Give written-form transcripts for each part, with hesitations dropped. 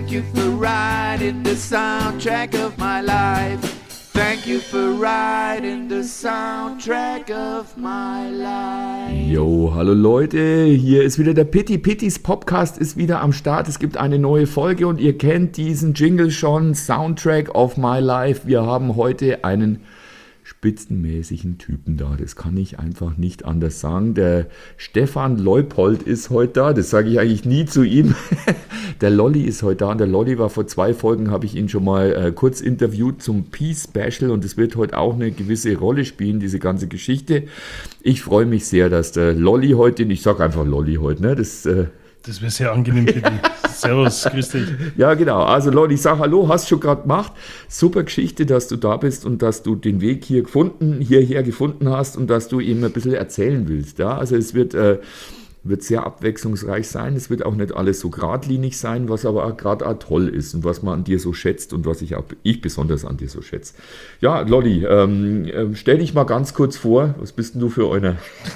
Thank you for riding the soundtrack of my life. Thank you for riding the soundtrack of my life. Jo, hallo Leute, hier ist wieder der Pitti. Pittis Podcast ist wieder am Start. Es gibt eine neue Folge und ihr kennt diesen Jingle schon, Soundtrack of my life. Wir haben heute einen spitzenmäßigen Typen da. Das kann ich einfach nicht anders sagen. Der Stefan Leupold ist heute da. Das sage ich eigentlich nie zu ihm. Der Lolli ist heute da. Und der Lolli war vor 2 Folgen, habe ich ihn schon mal kurz interviewt zum Peace Special. Und es wird heute auch eine gewisse Rolle spielen, diese ganze Geschichte. Ich freue mich sehr, dass der Lolli heute, ich sage einfach Lolli heute, ne? Das wäre sehr angenehm für dich. Servus, grüß dich. Ja, genau. Also Leute, ich sage Hallo, hast du schon gerade gemacht. Super Geschichte, dass du da bist und dass du den Weg hierher gefunden hast und dass du ihm ein bisschen erzählen willst. Ja? Also es wird sehr abwechslungsreich sein. Es wird auch nicht alles so geradlinig sein, was aber auch gerade auch toll ist und was man an dir so schätzt und was ich besonders an dir so schätze. Ja, Lolli, stell dich mal ganz kurz vor. Was bist denn du für einer?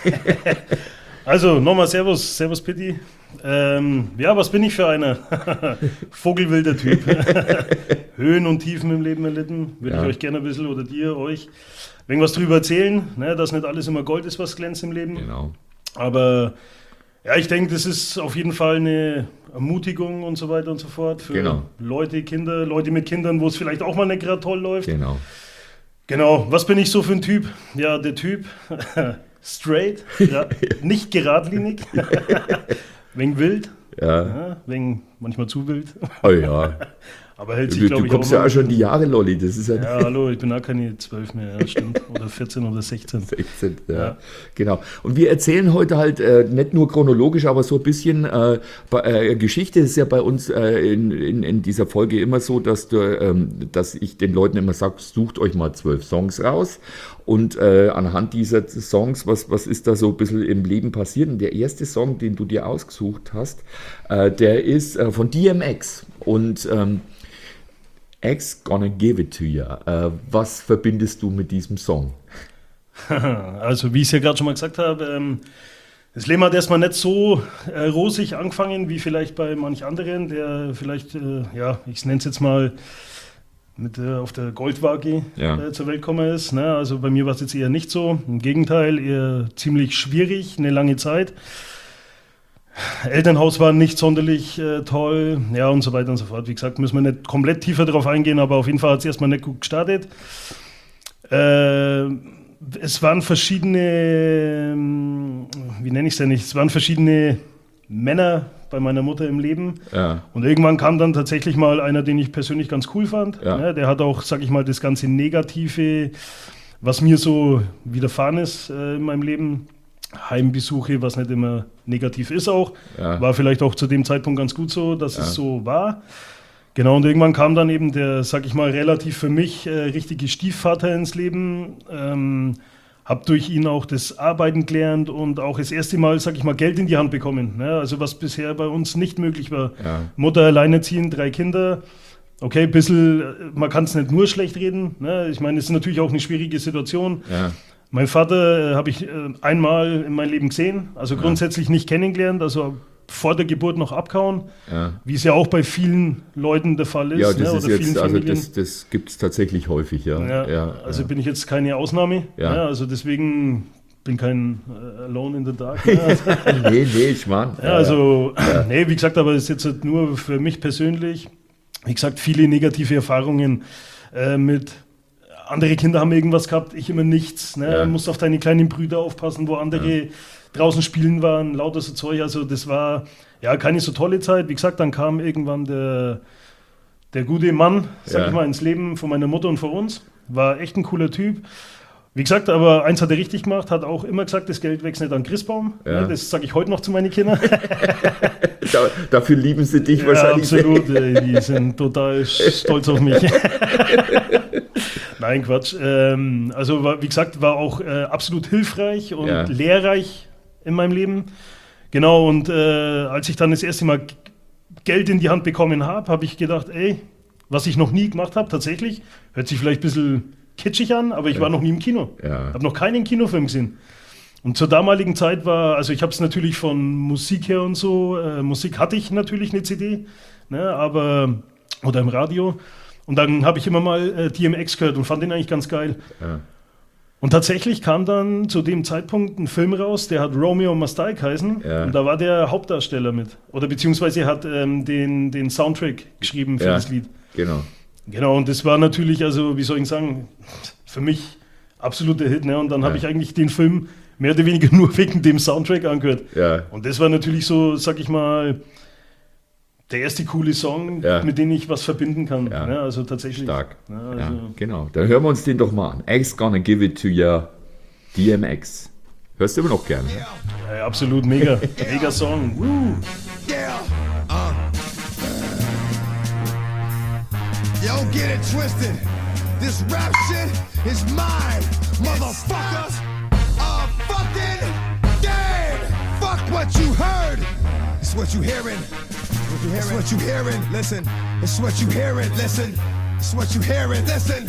Also nochmal Servus Pitti. Was bin ich für einer? Vogelwilder Typ. Höhen und Tiefen im Leben erlitten. Würde ich euch gerne ein bisschen oder dir, euch, irgendwas drüber erzählen, ne, dass nicht alles immer Gold ist, was glänzt im Leben. Genau. Aber ja, ich denke, das ist auf jeden Fall eine Ermutigung und so weiter und so fort für Leute mit Kindern, wo es vielleicht auch mal nicht gerade toll läuft. Genau, was bin ich so für ein Typ? Ja, der Typ straight, nicht geradlinig, wegen wild, wegen manchmal zu wild. Oh ja. Aber hält sich, glaube ich, du kommst ja auch schon die Jahre, Lolli. Das ist ja hallo, ich bin auch keine 12 mehr, ja, stimmt. Oder 14 oder 16. 16, ja. Genau. Und wir erzählen heute halt nicht nur chronologisch, aber so ein bisschen Geschichte. Es ist ja bei uns in dieser Folge immer so, dass ich den Leuten immer sage, sucht euch mal 12 Songs raus. Und anhand dieser Songs, was ist da so ein bisschen im Leben passiert? Und der erste Song, den du dir ausgesucht hast, der ist von DMX. Und X Gonna Give It To You. Was verbindest du mit diesem Song? Also wie ich es ja gerade schon mal gesagt habe, das Leben hat erstmal nicht so rosig angefangen wie vielleicht bei manch anderen, der vielleicht, ich nenne es jetzt mal, auf der Goldwaage zur Welt gekommen ist. Ne? Also bei mir war es jetzt eher nicht so. Im Gegenteil, eher ziemlich schwierig, eine lange Zeit. Elternhaus war nicht sonderlich toll, ja, und so weiter und so fort. Wie gesagt, müssen wir nicht komplett tiefer darauf eingehen, aber auf jeden Fall hat es erstmal nicht gut gestartet. Es waren verschiedene, es waren verschiedene Männer bei meiner Mutter im Leben. Ja. Und irgendwann kam dann tatsächlich mal einer, den ich persönlich ganz cool fand. Ja. Ja, der hat auch, sag ich mal, das ganze Negative, was mir so widerfahren ist in meinem Leben, Heimbesuche, was nicht immer negativ ist auch, war vielleicht auch zu dem Zeitpunkt ganz gut so, dass es so war. Genau, und irgendwann kam dann eben der, sag ich mal, relativ für mich richtige Stiefvater ins Leben. Habe durch ihn auch das Arbeiten gelernt und auch das erste Mal, sag ich mal, Geld in die Hand bekommen. Ne? Also was bisher bei uns nicht möglich war. Ja. Mutter alleinerziehend, 3 Kinder. Okay, ein bisschen, man kann es nicht nur schlecht reden. Ne? Ich meine, es ist natürlich auch eine schwierige Situation. Ja. Mein Vater habe ich einmal in meinem Leben gesehen, also grundsätzlich nicht kennengelernt, also vor der Geburt noch abgehauen, wie es ja auch bei vielen Leuten der Fall ist. Ja, das ist jetzt, also das gibt es tatsächlich häufig, Also bin ich jetzt keine Ausnahme, also deswegen bin kein Alone in the Dark. Nee, ich meine. Wie gesagt, aber es ist jetzt nur für mich persönlich, wie gesagt, viele negative Erfahrungen mit andere Kinder haben irgendwas gehabt, ich immer nichts. Ne? Du musst auf deine kleinen Brüder aufpassen, wo andere draußen spielen waren, lauter so Zeug. Also das war keine so tolle Zeit. Wie gesagt, dann kam irgendwann der gute Mann, sag ich mal, ins Leben von meiner Mutter und von uns. War echt ein cooler Typ. Wie gesagt, aber eins hat er richtig gemacht, hat auch immer gesagt, das Geld wächst nicht an Christbaum. Ja. Ne? Das sage ich heute noch zu meinen Kindern. Dafür lieben sie dich wahrscheinlich. Absolut, die sind total stolz auf mich. Nein, Quatsch. Wie gesagt, war auch absolut hilfreich und lehrreich in meinem Leben. Genau, und als ich dann das erste Mal Geld in die Hand bekommen habe, habe ich gedacht, was ich noch nie gemacht habe, tatsächlich, hört sich vielleicht ein bisschen kitschig an, aber ich war noch nie im Kino. Habe noch keinen Kinofilm gesehen. Und zur damaligen Zeit ich habe es natürlich von Musik her und so, Musik hatte ich natürlich eine CD, ne, oder im Radio. Und dann habe ich immer mal DMX gehört und fand den eigentlich ganz geil. Ja. Und tatsächlich kam dann zu dem Zeitpunkt ein Film raus, der hat Romeo Must Die geheißen. Ja. Und da war der Hauptdarsteller mit. Oder beziehungsweise er hat den Soundtrack geschrieben für das Lied. Genau, und das war natürlich, also wie soll ich sagen, für mich absoluter Hit. Ne? Und dann habe ich eigentlich den Film mehr oder weniger nur wegen dem Soundtrack angehört. Ja. Und das war natürlich so, sag ich mal, der erste coole Song, mit dem ich was verbinden kann. Ja. Ne? Also tatsächlich. Stark. Ja, also ja, genau. Dann hören wir uns den doch mal an. X Gonna Give It To Ya, DMX. Hörst du immer noch gerne? Ne? Ja, absolut, mega. Mega Song. Woo. Yeah. Yo, get it twisted. This rap shit is mine, motherfuckers. Fucking dead. Fuck what you heard. It's what you hearing. It's what you hearing. Listen. It's what you hearing. Listen. It's what you hearing. Listen.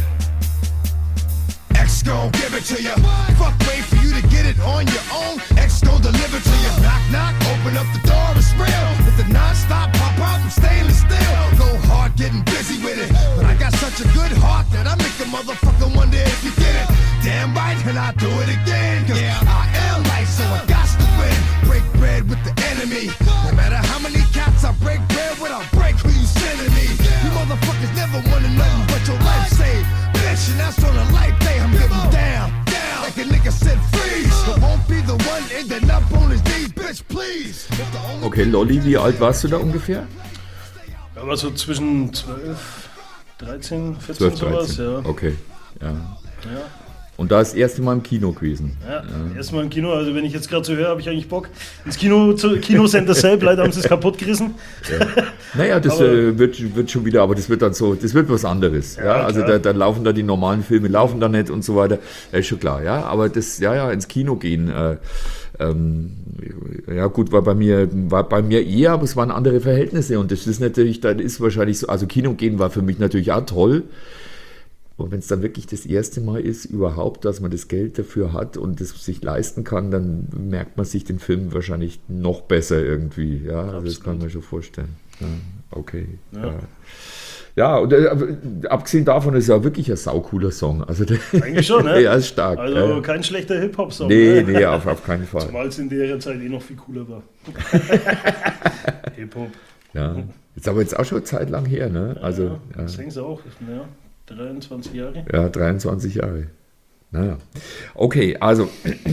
X gon' give it to you. Fuck, wait for you to get it on your own. X gon' deliver to you. Knock, knock, open up the door, it's real. With the non-stop pop out from stainless steel. Go hard, getting busy with it. But I got such a good heart that I make a motherfucker wonder if you get it. Damn right, and I do it again. Cause I am light, so I got to win. Break bread with the enemy. No matter how many cats I break bread with, I'll break who you sending me. You motherfuckers never wanted nothing but your life saved. Bitch, and that's on a light day. I'm getting down, down. Like a nigga said freeze. But won't be the one ending up on his knees, bitch, please. Okay, Lolli, wie alt warst du da ungefähr? Ja, war so zwischen 12, 13, 14 sowas, ja. Okay, ja. Und da ist das erste Mal im Kino gewesen. Ja, erstmal im Kino. Also wenn ich jetzt gerade so höre, habe ich eigentlich Bock. Ins Kinocenter selbst, leider haben sie es kaputt gerissen. Ja. Naja, das wird schon wieder, aber das wird dann so, das wird was anderes. Ja, also da laufen da die normalen Filme, laufen da nicht und so weiter. Ja, ist schon klar, ja. Aber das, ins Kino gehen, ja gut, war bei mir eher, aber es waren andere Verhältnisse. Und das ist natürlich, dann ist wahrscheinlich so, also Kino gehen war für mich natürlich auch toll. Und wenn es dann wirklich das erste Mal ist, überhaupt, dass man das Geld dafür hat und es sich leisten kann, dann merkt man sich den Film wahrscheinlich noch besser irgendwie. Ja, also das kann man schon vorstellen. Ja, okay. Ja, und abgesehen davon ist es ja wirklich ein saucooler Song. Also eigentlich schon, ne? Ja, ist stark. Also kein schlechter Hip-Hop-Song. Nee, auf keinen Fall. Zumal es in der Zeit noch viel cooler war. Hip-Hop. Ja, ist aber jetzt auch schon eine Zeit lang her, ne? Also, das denkst du auch, ja. 23 Jahre? Ja, 23 Jahre. Naja. Okay, also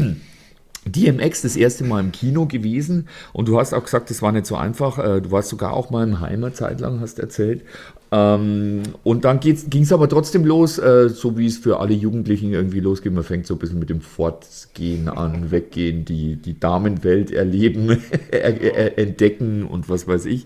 DMX das erste Mal im Kino gewesen und du hast auch gesagt, das war nicht so einfach. Du warst sogar auch mal im Heim eine Zeit lang, hast erzählt. Und dann ging es aber trotzdem los, so wie es für alle Jugendlichen irgendwie losgeht. Man fängt so ein bisschen mit dem Fortgehen an, Weggehen, die Damenwelt erleben, entdecken und was weiß ich.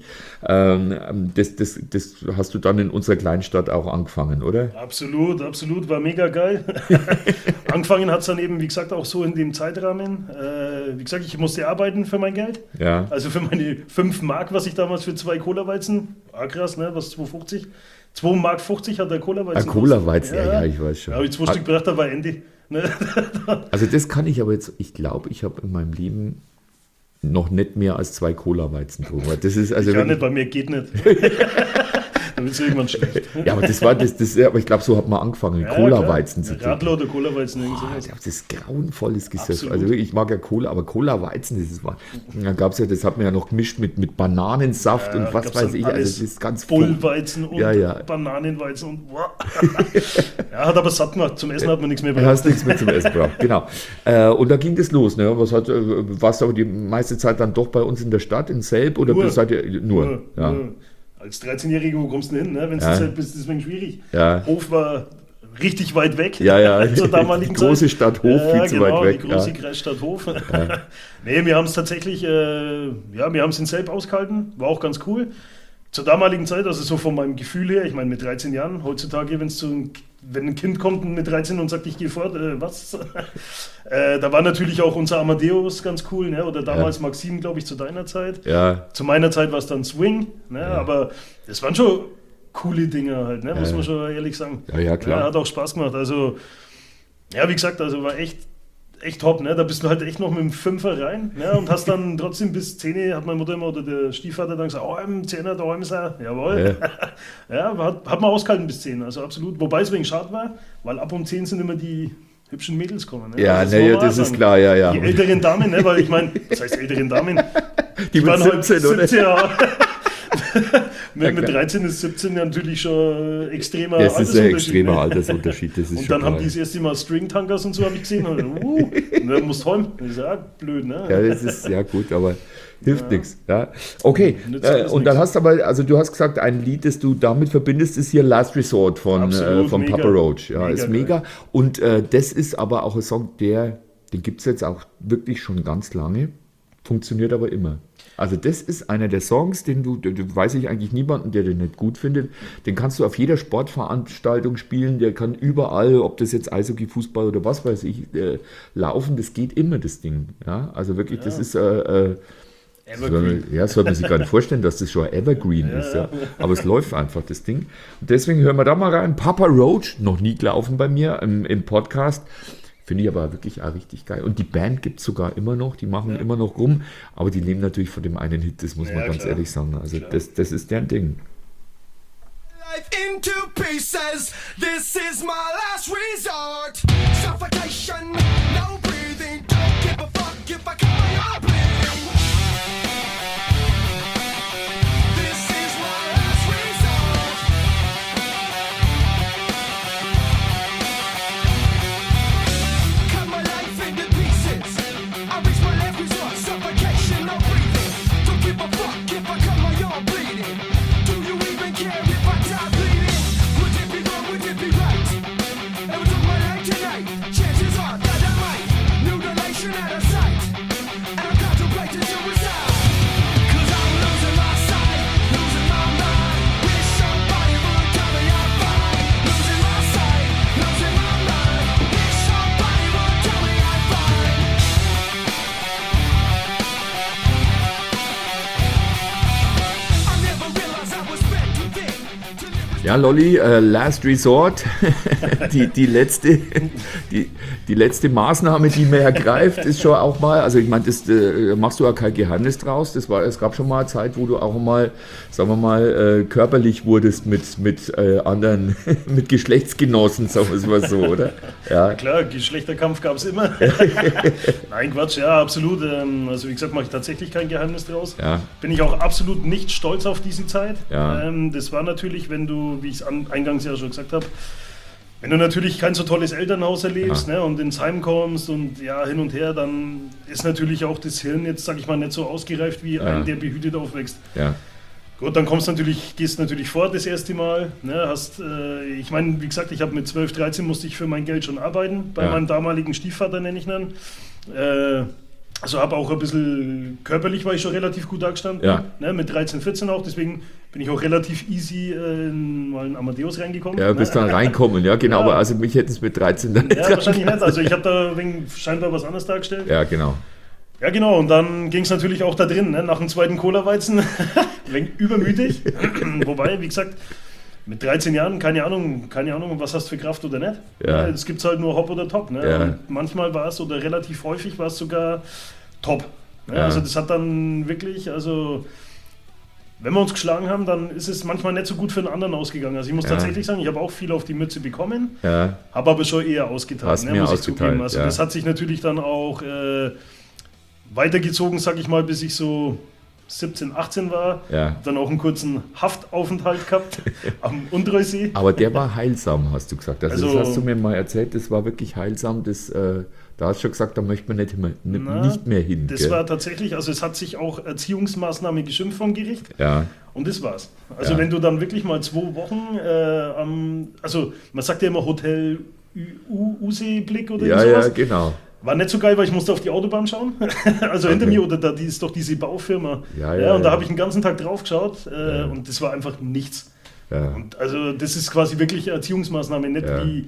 Das hast du dann in unserer Kleinstadt auch angefangen, oder? Absolut, war mega geil. Angefangen hat es dann eben, wie gesagt, auch so in dem Zeitrahmen. Wie gesagt, ich musste arbeiten für mein Geld. Ja. Also für meine 5 Mark, was ich damals für 2 Cola-Weizen, krass, ne, was 2,50? 2,50 Mark hat der Cola-Weizen. Cola-Weizen, ja, ich weiß schon. Ja, habe ich 2 Stück gebracht, da war Ende. Ne? Also das kann ich aber jetzt, ich glaube, ich habe in meinem Leben noch nicht mehr als 2 Cola-Weizen getrunken. Das ist also ich kann nicht, bei mir geht nicht. Da wird es irgendwann schlecht. Ja, aber das war aber ich glaube, so hat man angefangen, Cola-Weizen zu trinken. Radler oder Cola-Weizen, das ist grauenvolles Gesöff. Also wirklich, ich mag ja Cola, aber Cola-Weizen, dann gab's ja, das hat man ja noch gemischt mit Bananensaft und was weiß ich. Also das ist ganz Bullweizen und Bananenweizen und ja, hat aber satt gemacht. Zum Essen hat man nichts mehr gebraucht. Du hast nichts mehr zum Essen gebraucht, genau. Und da ging das los. Ne? Warst du aber die meiste Zeit dann doch bei uns in der Stadt, in Selb? Oder seid ihr nur? Als 13-Jähriger, wo kommst du denn hin? Ne? Wenn du Selb bist, ist es deswegen schwierig. Ja. Hof war richtig weit weg. Ja. Zur damaligen die große Stadt Hof, viel zu weit weg. Die große Kreisstadt Hof. Ja. Nee, wir haben es tatsächlich, wir haben es in Selb ausgehalten. War auch ganz cool. Zur damaligen Zeit, also so von meinem Gefühl her, ich meine mit 13 Jahren, heutzutage, wenn ein Kind kommt mit 13 und sagt, ich gehe fort, was? Da war natürlich auch unser Amadeus ganz cool, ne? Oder damals Maxim, glaube ich, zu deiner Zeit. Ja. Zu meiner Zeit war es dann Swing, ne? Ja. Aber das waren schon coole Dinge halt, ne? Muss man schon ehrlich sagen. Ja, klar. Hat auch Spaß gemacht. Also, ja, wie gesagt, also war echt echt top, ne? Da bist du halt echt noch mit dem Fünfer rein, ne? Und hast dann trotzdem bis 10, hat meine Mutter immer oder der Stiefvater dann gesagt, oh, im 10er, da ist er, jawohl. Ja, hat man ausgehalten bis 10, also absolut. Wobei es wegen schade war, weil ab um 10 sind immer die hübschen Mädels kommen. Ne? Ja, also das ist klar, ja. Die älteren Damen, ne? Weil ich meine, das heißt älteren Damen, die mit 17, oder? 17, ja. Mit 13 ist 17 ja natürlich schon extremer Altersunterschied. Das ist ein extremer ne? Altersunterschied. Das ist und dann haben die das erste Mal Stringtankers und so, habe ich gesehen. Und dann musst du heim. Das ist ja blöd, ne? Ja, das ist ja gut, aber hilft nichts. Ja. Okay, und dann hast du aber, also du hast gesagt, ein Lied, das du damit verbindest, ist hier Last Resort von Papa Roach. Ja, ist mega. Und das ist aber auch ein Song, den gibt es jetzt auch wirklich schon ganz lange, funktioniert aber immer. Also das ist einer der Songs, den du weiß ich eigentlich niemanden, der den nicht gut findet. Den kannst du auf jeder Sportveranstaltung spielen, der kann überall, ob das jetzt Eishockey, Fußball oder was weiß ich, laufen. Das geht immer, das Ding. Ja, also wirklich, das ist Evergreen. Soll man sich gar nicht vorstellen, dass das schon Evergreen ist. Ja. Aber es läuft einfach, das Ding. Und deswegen hören wir da mal rein. Papa Roach, noch nie gelaufen bei mir im Podcast. Finde ich aber wirklich auch richtig geil. Und die Band gibt es sogar immer noch, die machen immer noch rum, aber die leben natürlich von dem einen Hit, das muss man ganz ehrlich sagen. Also das ist deren Ding. Life into pieces, this is my last resort. Suffocation, no breathing, don't give a fuck if I come my bleeding. This is my last resort. Cut my life into pieces, I reach my last resort. Suffocation, no breathing, don't give a fuck if I come my own bleeding. Do you even care if I die bleeding? Would it be wrong, would it be right? It was on my life tonight. Chances are that I might mutilation out of sight. And I'm contemplating suicide. Cause I'm losing my sight, losing my mind. Wish somebody would tell me I'm fine. Losing my sight, losing my mind. Wish somebody would tell me I'm fine. I never realized I was bent too thin to live. Ja, Lolli, Last Resort, die letzte Maßnahme, die man ergreift, ist schon auch mal, also ich meine, das machst du ja kein Geheimnis draus, es gab schon mal eine Zeit, wo du auch mal, sagen wir mal, körperlich wurdest mit anderen, mit Geschlechtsgenossen, sagen wir es mal so, oder? Ja. Klar, Geschlechterkampf gab es immer. Nein, Quatsch, ja, absolut. Also wie gesagt, mache ich tatsächlich kein Geheimnis draus. Ja. Bin ich auch absolut nicht stolz auf diese Zeit. Ja. Das war natürlich, wenn du, wie ich es eingangs ja schon gesagt habe, wenn du natürlich kein so tolles Elternhaus erlebst, ne, und ins Heim kommst und ja, hin und her, dann ist natürlich auch das Hirn jetzt, sag ich mal, nicht so ausgereift wie ein, der behütet aufwächst. Ja. Gut, dann gehst natürlich fort das erste Mal. Ne, ich meine, wie gesagt, ich habe mit 12, 13 musste ich für mein Geld schon arbeiten, bei meinem damaligen Stiefvater nenne ich ihn. Also habe auch ein bisschen körperlich war ich schon relativ gut dargestanden, ne, mit 13, 14 auch, deswegen bin ich auch relativ easy mal in Amadeus reingekommen. Ja, bist dann reinkommen, ja genau, aber also mich hätten es mit 13 dann nicht. Ja, wahrscheinlich nicht, also ich habe da scheinbar was anderes dargestellt. Ja, genau. Ja, genau, und dann ging es natürlich auch da drin, ne, nach dem zweiten Cola-Weizen, übermütig, wobei, wie gesagt, mit 13 Jahren, keine Ahnung, was hast du für Kraft oder nicht. Ja. Es gibt halt nur Hop oder Top. Ne? Ja. Und manchmal war es, oder relativ häufig war es sogar Top. Ne? Ja. Also das hat dann wirklich, also wenn wir uns geschlagen haben, dann ist es manchmal nicht so gut für den anderen ausgegangen. Also ich muss tatsächlich sagen, ich habe auch viel auf die Mütze bekommen, habe aber schon eher ausgeteilt, ne, muss ich zugeben. Also das hat sich natürlich dann auch weitergezogen, sag ich mal, bis ich so 17, 18 war, dann auch einen kurzen Haftaufenthalt gehabt am Untereusee. Aber der war heilsam, hast du gesagt. Also das hast du mir mal erzählt, das war wirklich heilsam. Da hast du schon gesagt, da möchte man nicht mehr hin. Das war tatsächlich, also es hat sich auch Erziehungsmaßnahme geschimpft vom Gericht. Ja. Und das war's. Also wenn du dann wirklich mal 2 Wochen, also man sagt ja immer Hotel Useeblick oder sowas. Ja, genau. War nicht so geil, weil ich musste auf die Autobahn schauen. Also hinter mir, oder da ist doch diese Baufirma. Und da habe ich den ganzen Tag drauf geschaut und das war einfach nichts. Ja. Und also das ist quasi wirklich Erziehungsmaßnahme, nicht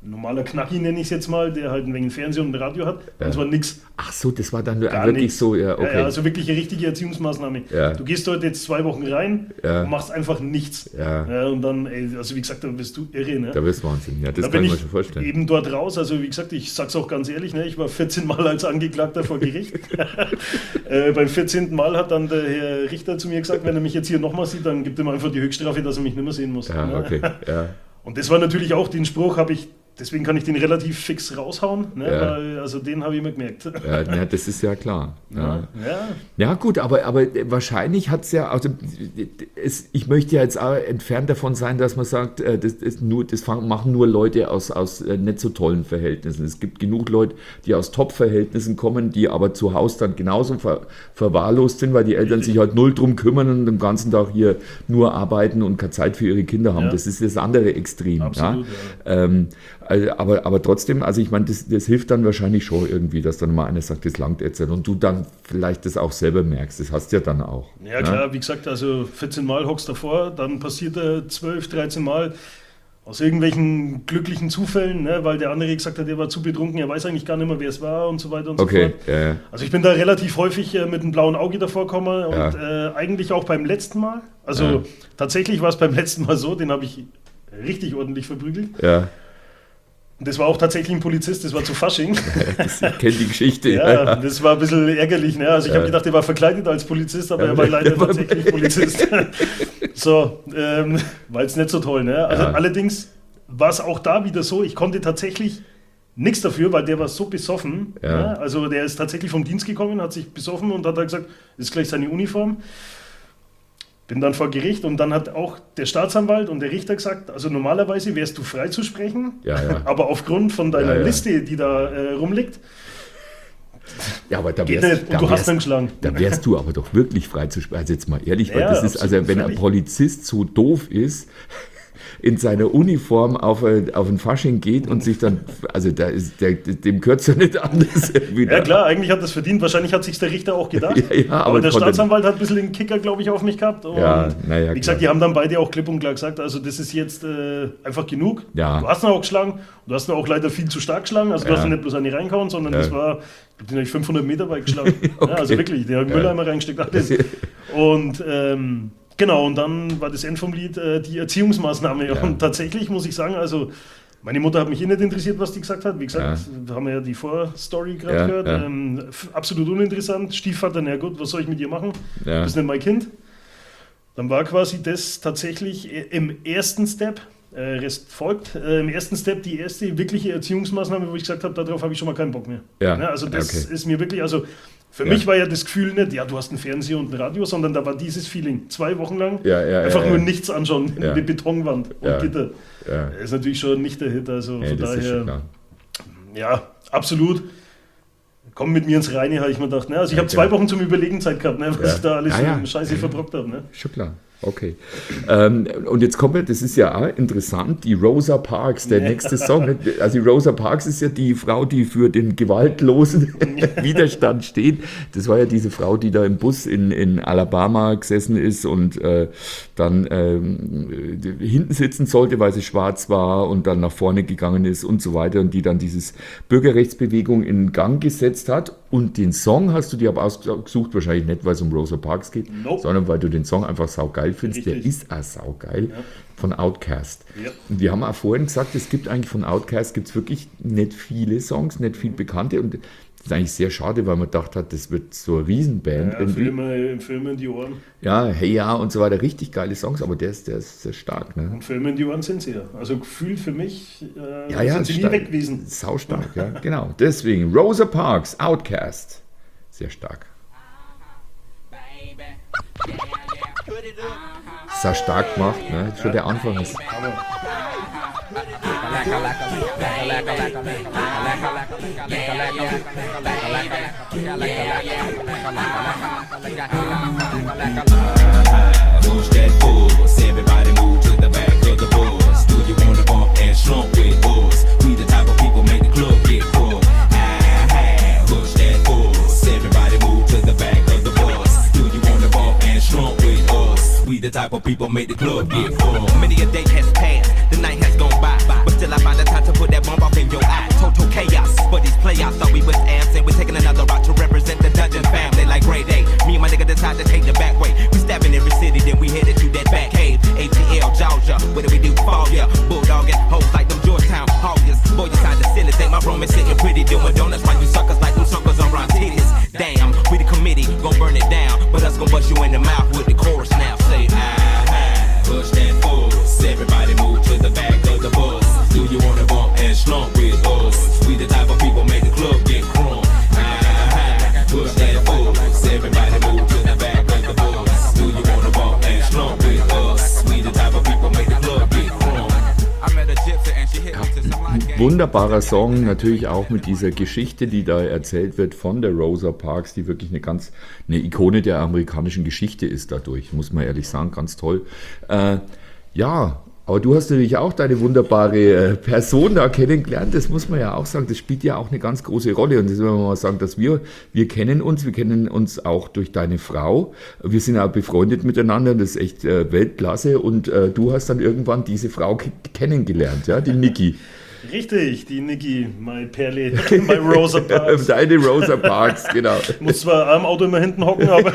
normaler Knacki, nenne ich es jetzt mal, der halt ein wenig Fernsehen und ein Radio hat. Und es war nix. Ach so, das war dann Gar wirklich nix. so, ja, okay. Ja, also wirklich eine richtige Erziehungsmaßnahme. Ja. Du gehst dort jetzt 2 Wochen rein und machst einfach nichts. Ja. Und dann, also wie gesagt, da bist du irre. Ne? Da bist du Wahnsinn. Ja, das da kann bin ich mir ich schon vorstellen. eben dort raus. Also wie gesagt, ich sag's auch ganz ehrlich, ne? Ich war 14 Mal als Angeklagter vor Gericht. Beim 14. Mal hat dann der Herr Richter zu mir gesagt, wenn er mich jetzt hier nochmal sieht, dann gibt er mir einfach die Höchststrafe, dass er mich nicht mehr sehen muss. Ja, ne? okay. Ja. Und das war natürlich auch, den Spruch habe ich, deswegen kann ich den relativ fix raushauen, ne? Weil, also den habe ich immer gemerkt. Ja, das ist ja klar. Ja. Ja gut, aber wahrscheinlich hat es ja, also ich möchte ja jetzt auch entfernt davon sein, dass man sagt, das machen nur Leute aus nicht so tollen Verhältnissen. Es gibt genug Leute, die aus Top-Verhältnissen kommen, die aber zu Hause dann genauso verwahrlost sind, weil die Eltern sich halt null drum kümmern und den ganzen Tag hier nur arbeiten und keine Zeit für ihre Kinder haben. Ja. Das ist das andere Extrem. Absolut, ja. Aber trotzdem, also ich meine, das hilft dann wahrscheinlich schon irgendwie, dass dann mal einer sagt, das langt jetzt nicht und du dann vielleicht das auch selber merkst. Das hast du ja dann auch. Ja klar, wie gesagt, also 14 Mal hockst davor, dann passiert 12, 13 Mal aus irgendwelchen glücklichen Zufällen, ne, weil der andere gesagt hat, der war zu betrunken, er weiß eigentlich gar nicht mehr, wer es war und so weiter und so fort. Ja. Also ich bin da relativ häufig mit einem blauen Auge davor gekommen und eigentlich auch beim letzten Mal. Also tatsächlich war es beim letzten Mal so, den habe ich richtig ordentlich verprügelt. Ja. Und das war auch tatsächlich ein Polizist, das war zu Fasching. Ich kenne die Geschichte. Ja, das war ein bisschen ärgerlich. Ne? Also ich habe gedacht, er war verkleidet als Polizist, aber er war leider tatsächlich Polizist. So, war jetzt nicht so toll. Ne? Also allerdings war es auch da wieder so, ich konnte tatsächlich nichts dafür, weil der war so besoffen. Ja. Ne? Also der ist tatsächlich vom Dienst gekommen, hat sich besoffen und hat dann gesagt, das ist gleich seine Uniform. Bin dann vor Gericht und dann hat auch der Staatsanwalt und der Richter gesagt, also normalerweise wärst du freizusprechen, aber aufgrund von deiner Liste, die da rumliegt, ja, aber da geht nicht. Und du hast dann geschlagen. Da wärst du aber doch wirklich freizusprechen. Also jetzt mal ehrlich, weil das ist, also wenn ein Polizist so doof ist, in seiner Uniform auf ein Fasching geht und sich dann, also dem gehört es ja nicht anders. Ja klar, eigentlich hat das verdient. Wahrscheinlich hat sich der Richter auch gedacht. Aber der Staatsanwalt hat ein bisschen den Kicker, glaube ich, auf mich gehabt. Und wie gesagt, die haben dann beide auch klipp und klar gesagt, also das ist jetzt einfach genug. Ja. Du hast ihn auch geschlagen und du hast ihn auch leider viel zu stark geschlagen. Also du hast ihn nicht bloß eine reingehauen, sondern das war, ich habe den 500 Meter weit geschlagen. Okay. Ja, also wirklich, der hat Mülleimer reingesteckt, alles. Und genau, und dann war das End vom Lied die Erziehungsmaßnahme. Ja. Und tatsächlich muss ich sagen, also meine Mutter hat mich nicht interessiert, was die gesagt hat. Wie gesagt, da haben wir ja die Vorstory gerade gehört. Ja. Absolut uninteressant. Stiefvater, na gut, was soll ich mit ihr machen? Ja. Das ist nicht mein Kind. Dann war quasi das tatsächlich im ersten Step, Rest folgt, im ersten Step die erste wirkliche Erziehungsmaßnahme, wo ich gesagt habe, darauf habe ich schon mal keinen Bock mehr. Ja. Ja, also das ist mir wirklich, also für mich war ja das Gefühl nicht, ja, du hast einen Fernseher und ein Radio, sondern da war dieses Feeling 2 Wochen lang einfach nur nichts anschauen, eine Betonwand und Gitter. Ja. Das ist natürlich schon nicht der Hit, also von daher, ja, absolut. Komm mit mir ins Reine, habe ich mir gedacht. Ne? Also ich habe 2 Wochen zum Überlegen Zeit gehabt, ne? Was ich da alles für Scheiße verbrockt habe. Ne? Schon klar. Okay. Und jetzt kommt, das ist ja auch interessant, die Rosa Parks, der nächste Song. Also die Rosa Parks ist ja die Frau, die für den gewaltlosen Widerstand steht. Das war ja diese Frau, die da im Bus in Alabama gesessen ist und dann hinten sitzen sollte, weil sie schwarz war und dann nach vorne gegangen ist und so weiter und die dann dieses Bürgerrechtsbewegung in Gang gesetzt hat. Und den Song hast du dir aber ausgesucht, wahrscheinlich nicht, weil es um Rosa Parks geht, sondern weil du den Song einfach saugeil findest. Richtig. Der ist auch saugeil, von Outkast. Ja. Und wir haben auch vorhin gesagt, es gibt eigentlich von Outkast gibt's wirklich nicht viele Songs, nicht viel bekannte und das ist eigentlich sehr schade, weil man gedacht hat, das wird so eine Riesenband. Ja, Filme in die Ohren. Ja, Hey Ja und so weiter, richtig geile Songs, aber der ist sehr stark. Ne? Und Filme in die Ohren sind sie ja. Also gefühlt für mich sind sie nie weg gewesen. Sau stark, ja, genau. Deswegen Rosa Parks, Outkast, sehr stark. Ist auch stark gemacht, ne? Schon der Anfang ist. Who's that force? Everybody move to the back of the bus. Do you wanna bump and slump with us? We the type of people make the club get full. Who's that force? Everybody move to the back of the bus. Do you wanna bump and slump with us? We the type of people make the club get full. Many a day has passed, the night has gone by, but Still I find the time to put that bomb off in your eye. Total chaos, but these playouts thought we was abs and we're taking another route to represent the dungeon family like Grey Day. Me and my nigga decide to take the back way. We stabbing every city, then we headed to that back cave. ATL, Georgia, what do we do? Fall, yeah. Bulldogging hoes like them Georgetown Hawkers. Boy, you signed the silly, think my room is sitting pretty, doing donuts while you suckers like them suckers on round titties. Damn, we the committee, gon' burn it down, but us gon' bust you in the mouth with the chorus now. Say, push that force. Everybody move to the back of the bus. Do you wanna bump and slump with us? We the type of people make the club get crunk. Push that force. Everybody move to the back of the bus. Do you wanna bump and slump with us? We the type of people make the club get crunk. I met a gypsy and she hit me to some like Wunderbarer Song, natürlich auch mit dieser Geschichte, die da erzählt wird von der Rosa Parks, die wirklich eine Ikone der amerikanischen Geschichte ist dadurch, muss man ehrlich sagen, ganz toll. Ja, aber du hast natürlich auch deine wunderbare Person da kennengelernt, das muss man ja auch sagen, das spielt ja auch eine ganz große Rolle und das will man mal sagen, dass wir kennen uns auch durch deine Frau, wir sind auch befreundet miteinander, das ist echt Weltklasse und du hast dann irgendwann diese Frau kennengelernt, ja, die Niki. Richtig, die Niki, meine Perle, meine Rosa Parks. Deine Rosa Parks, genau. Muss zwar am Auto immer hinten hocken, aber...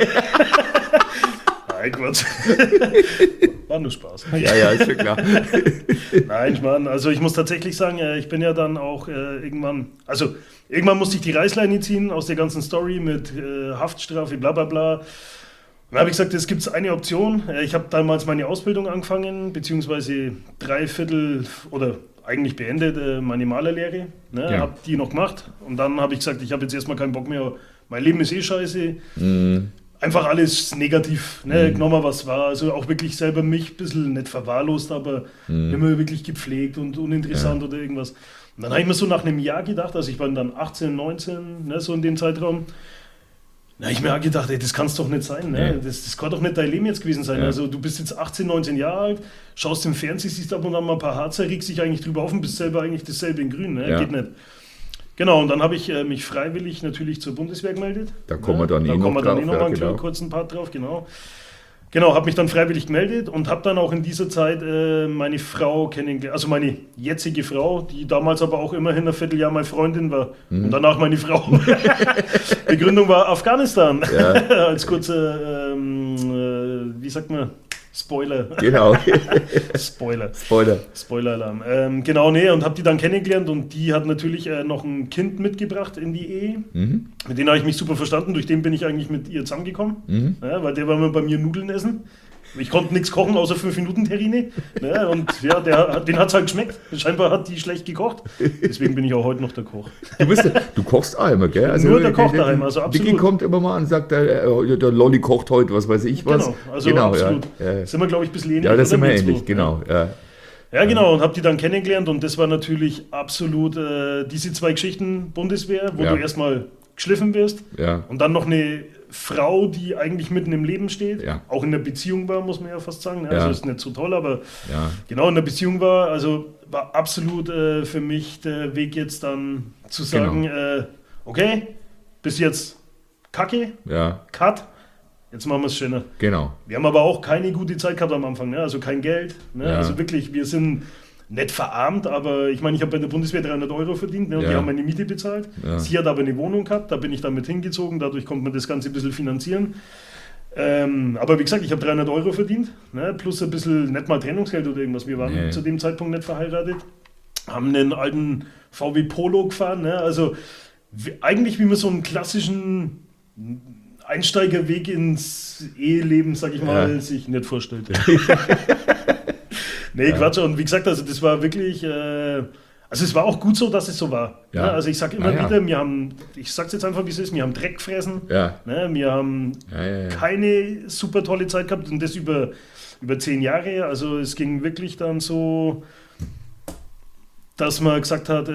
Nein, Quatsch. War nur Spaß. Ja, ist schon klar. Nein, ich meine, also ich muss tatsächlich sagen, ich bin ja dann auch irgendwann musste ich die Reißleine ziehen aus der ganzen Story mit Haftstrafe, bla bla bla. Dann habe ich gesagt, es gibt eine Option. Ich habe damals meine Ausbildung angefangen, beziehungsweise 3/4 oder eigentlich beendet meine Malerlehre. Ne? Habe die noch gemacht und dann habe ich gesagt, ich habe jetzt erstmal keinen Bock mehr. Mein Leben ist scheiße. Einfach alles negativ genommen, was war. Also auch wirklich selber mich ein bisschen nicht verwahrlost, aber immer wirklich gepflegt und uninteressant oder irgendwas. Und dann habe ich mir so nach einem Jahr gedacht, also ich war dann 18, 19, so in dem Zeitraum. Na, ich mir auch gedacht, ey, das kann es doch nicht sein. Ne? Das kann doch nicht dein Leben jetzt gewesen sein. Ja. Also du bist jetzt 18, 19 Jahre alt, schaust im Fernsehen, siehst ab und an mal ein paar Harzer, regst dich eigentlich drüber auf und bist selber eigentlich dasselbe in Grün. Ne? Ja. Geht nicht. Genau, und dann habe ich mich freiwillig natürlich zur Bundeswehr gemeldet. Da kommen wir dann noch mal einen kurzen Part drauf, genau. Genau, habe mich dann freiwillig gemeldet und habe dann auch in dieser Zeit meine Frau kennengelernt, also meine jetzige Frau, die damals aber auch immerhin ein Vierteljahr meine Freundin war und danach meine Frau. Begründung war Afghanistan. Ja. Als kurzer, wie sagt man, Spoiler. Genau. Spoiler-Alarm. Genau, und habe die dann kennengelernt und die hat natürlich noch ein Kind mitgebracht in die Ehe. Mit denen habe ich mich super verstanden, durch den bin ich eigentlich mit ihr zusammengekommen, weil der war immer bei mir Nudeln essen. Ich konnte nichts kochen, außer 5-Minuten-Terrine. Ja, und ja, den hat es halt geschmeckt. Scheinbar hat die schlecht gekocht. Deswegen bin ich auch heute noch der Koch. Du kochst auch immer, gell? Also, nur der Koch daheim, also absolut. Dicky kommt immer mal und sagt, der Lolli kocht heute, was weiß ich was. Genau, also absolut. Ja. Sind wir, glaube ich, ein bisschen ähnlich. Ja, das sind wir ähnlich, genau. Ja, genau, und habe die dann kennengelernt und das war natürlich absolut diese zwei Geschichten Bundeswehr, wo du erstmal geschliffen wirst und dann noch eine Frau, die eigentlich mitten im Leben steht, auch in der Beziehung war, muss man ja fast sagen. Ne? Also ist nicht so toll, aber genau in der Beziehung war, also war absolut für mich der Weg jetzt dann zu sagen, okay, bis jetzt Kacke, Cut, jetzt machen wir es schöner. Genau. Wir haben aber auch keine gute Zeit gehabt am Anfang, ne? Also kein Geld, ne? Also wirklich, wir sind nicht verarmt, aber ich meine, ich habe bei der Bundeswehr 300 € verdient, ne, und die haben meine Miete bezahlt. Sie hat aber eine Wohnung gehabt, da bin ich damit hingezogen, dadurch konnte man das Ganze ein bisschen finanzieren. Aber wie gesagt, ich habe 300 € verdient, ne, plus ein bisschen, nicht mal Trennungsgeld oder irgendwas. Wir waren zu dem Zeitpunkt nicht verheiratet, haben einen alten VW Polo gefahren, ne, also eigentlich wie man so einen klassischen Einsteigerweg ins Eheleben, sag ich mal, sich nicht vorstellt. Nee, Quatsch. Und wie gesagt, also das war wirklich, also es war auch gut so, dass es so war. Ja. Ja, also ich sag immer wieder, wir haben, ich sag's jetzt einfach, wie es ist, wir haben Dreck gefressen. Ja. Ne, wir haben keine super tolle Zeit gehabt und das über 10 Jahre. Also es ging wirklich dann so, dass man gesagt hat,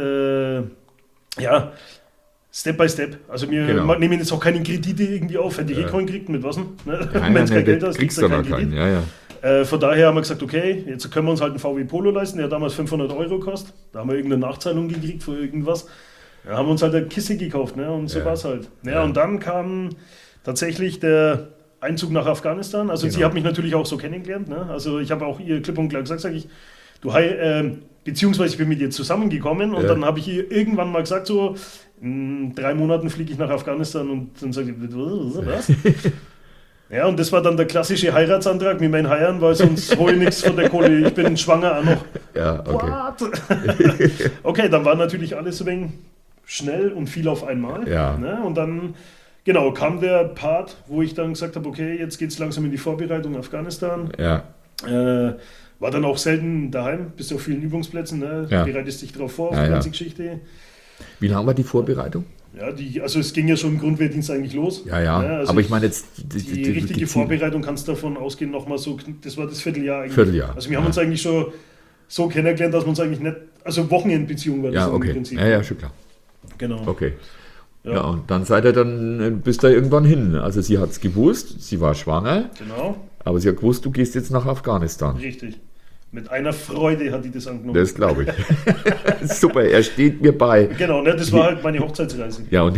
Step by Step. Also wir nehmen jetzt auch keine Kredite irgendwie auf, hätte ich keinen gekriegt, mit was? Ne? Wenn es kein Geld hast, kriegst du keinen Kredit. Von daher haben wir gesagt, okay, jetzt können wir uns halt einen VW Polo leisten, der hat damals 500 € gekostet. Da haben wir irgendeine Nachzahlung gekriegt für irgendwas. Da haben wir uns halt eine Kiste gekauft, ne? Und so war es halt. Ja, und dann kam tatsächlich der Einzug nach Afghanistan. Also sie hat mich natürlich auch so kennengelernt. Ne? Also ich habe auch ihr klipp und klar gesagt, sage ich, du, beziehungsweise ich bin mit ihr zusammengekommen und dann habe ich ihr irgendwann mal gesagt, so, in 3 Monaten fliege ich nach Afghanistan und dann sagt sie, was? Ja, und das war dann der klassische Heiratsantrag, mit meinen Heiern, weil sonst hole ich nichts von der Kohle, ich bin schwanger auch noch. Ja, okay. What? Okay, dann war natürlich alles ein wenig schnell und viel auf einmal. Ja. Ne? Und dann, genau, kam der Part, wo ich dann gesagt habe, okay, jetzt geht es langsam in die Vorbereitung Afghanistan. Ja. War dann auch selten daheim, bist auf vielen Übungsplätzen, ne? Ja. Bereitest dich drauf vor, auf Ja, die ja. ganze Geschichte. Wie lange war die Vorbereitung? Ja, also es ging ja schon im Grundwehrdienst eigentlich los. Ja, ja. Ne? Also Aber ich meine jetzt die richtige Vorbereitung kannst davon ausgehen, nochmal so, das war das Vierteljahr eigentlich. Vierteljahr. Also wir haben uns eigentlich schon so kennengelernt, dass wir uns eigentlich nicht, also Wochenendbeziehung war das Ja, im okay. Prinzip. Ja, schon klar. Genau. Okay. Ja. Ja, und dann seid ihr dann, bist da irgendwann hin. Also sie hat es gewusst, sie war schwanger, Genau, aber sie hat gewusst, du gehst jetzt nach Afghanistan. richtig. Mit einer Freude hat die das angenommen. Das glaube ich. Super, er steht mir bei. Genau, ne, das war halt meine Hochzeitsreise. Ja, und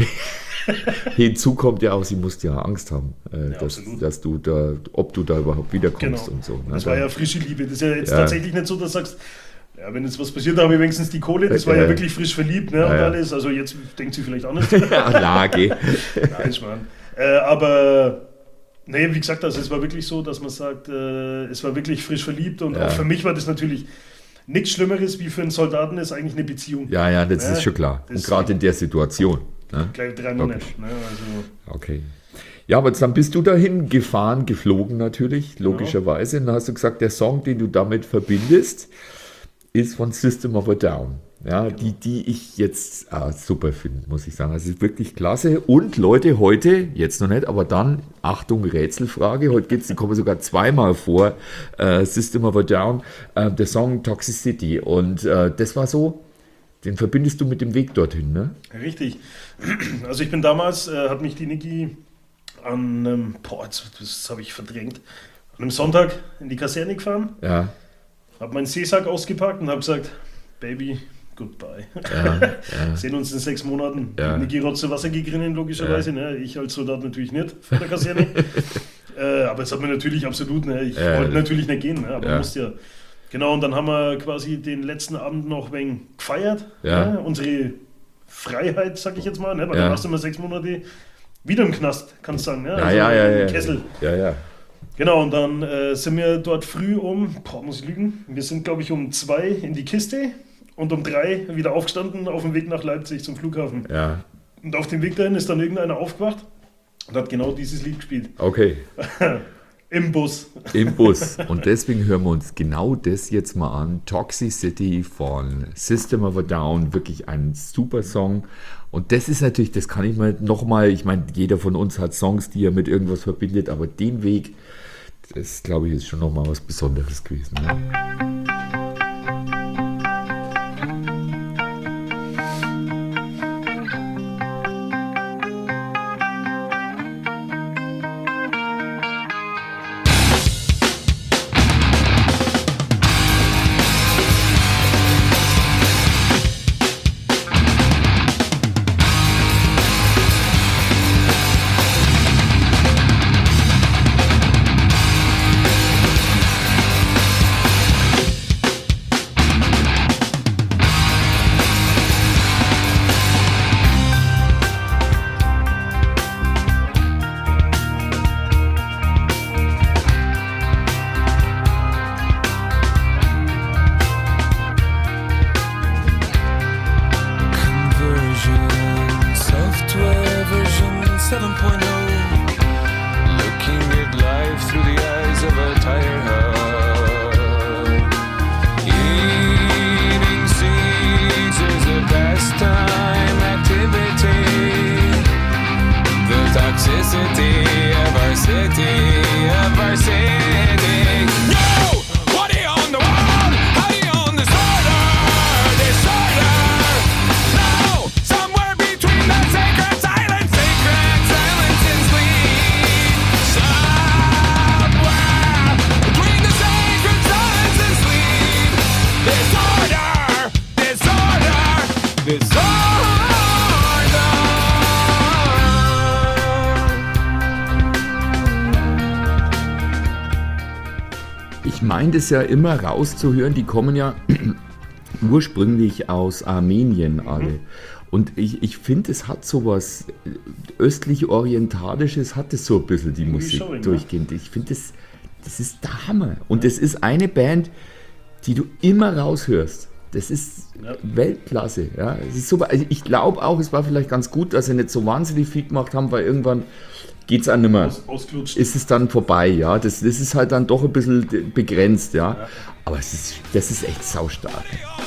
hinzu kommt ja auch, sie musste ja Angst haben, absolut. dass du da, ob du da überhaupt wiederkommst Genau. und so. Ne? Das war ja frische Liebe. Das ist ja jetzt Ja. tatsächlich nicht so, dass du sagst, ja, wenn jetzt was passiert, da habe ich wenigstens die Kohle. Das war ja wirklich frisch verliebt, ne, und ja. alles. Also jetzt denkt sie vielleicht anders. Ja, Lage. Nein, Schmarrn. Aber nee, wie gesagt, also es war wirklich so, dass man sagt, es war wirklich frisch verliebt und auch für mich war das natürlich nichts Schlimmeres wie für einen Soldaten ist eigentlich eine Beziehung. Ja, das Ja, ist schon klar. Und das- gerade in der Situation. Ne? Gleich 3 Monate. Ne, also, Okay. Ja, aber dann bist du dahin gefahren, geflogen natürlich, logischerweise. Und dann hast du gesagt, der Song, den du damit verbindest, ist von System of a Down. Ja, die ich jetzt super finde, muss ich sagen. Also es ist wirklich klasse. Und Leute, heute, jetzt noch nicht, aber dann, Achtung, Rätselfrage, heute geht's, die kommen sogar zweimal vor, System of a Down, der Song Toxicity. Und das war so, den verbindest du mit dem Weg dorthin, ne? richtig. Also ich bin damals, hat mich die Niki an, das habe ich verdrängt, an einem Sonntag in die Kaserne gefahren, Ja, habe meinen Seesack ausgepackt und habe gesagt, Baby, goodbye. Sehen uns in 6 Monaten. Ja. Niki rotzt Wasser gegrinnen, logischerweise. Ne? Ich als Soldat natürlich nicht von der Kaserne. Aber es hat mir natürlich absolut, ne? Ich wollte natürlich nicht gehen, ne? Aber musste ja. Genau, und dann haben wir quasi den letzten Abend noch ein wenig gefeiert. Ja. Ne? Unsere Freiheit, sag ich jetzt mal, ne? Weil Ja. dann warst du immer 6 Monate wieder im Knast, kannst du sagen. Ne? ja. Im Kessel. Ja. Genau, und dann sind wir dort früh muss ich lügen, wir sind glaube ich um 2 in die Kiste und um 3 wieder aufgestanden auf dem Weg nach Leipzig zum Flughafen. Ja, Und auf dem Weg dahin ist dann irgendeiner aufgewacht und hat genau dieses Lied gespielt. okay. Im Bus. Im Bus. Und deswegen hören wir uns genau das jetzt mal an. Toxicity von System of a Down. Wirklich ein super Song. Und das ist natürlich, das kann ich mal nochmal, ich meine, jeder von uns hat Songs, die er mit irgendwas verbindet, aber den Weg, das glaube ich, ist schon nochmal was Besonderes gewesen. Ne? Software version 7.0. Looking at life through the eyes of a tire hub. Eating seeds is a pastime activity. The toxicity of our city, No! What are you on the wall? How do you on disorder? No! Somewhere between the sacred silence and sleep. Somewhere between the sacred silence and sleep. Disorder. Ich meine das ja immer rauszuhören, die kommen ja ursprünglich aus Armenien alle. Und ich finde, es hat sowas östlich-orientalisches, hat es so ein bisschen die Musik schon, durchgehend. Ich finde, das ist der Hammer. Und das ist eine Band, die du immer raushörst. Das ist Weltklasse. Ja. Es ist super. Also ich glaube auch, es war vielleicht ganz gut, dass sie nicht so wahnsinnig viel gemacht haben, weil irgendwann geht es auch nicht mehr. Ist es dann vorbei. Ja. Das ist halt dann doch ein bisschen begrenzt. Ja. Aber das ist echt saustark.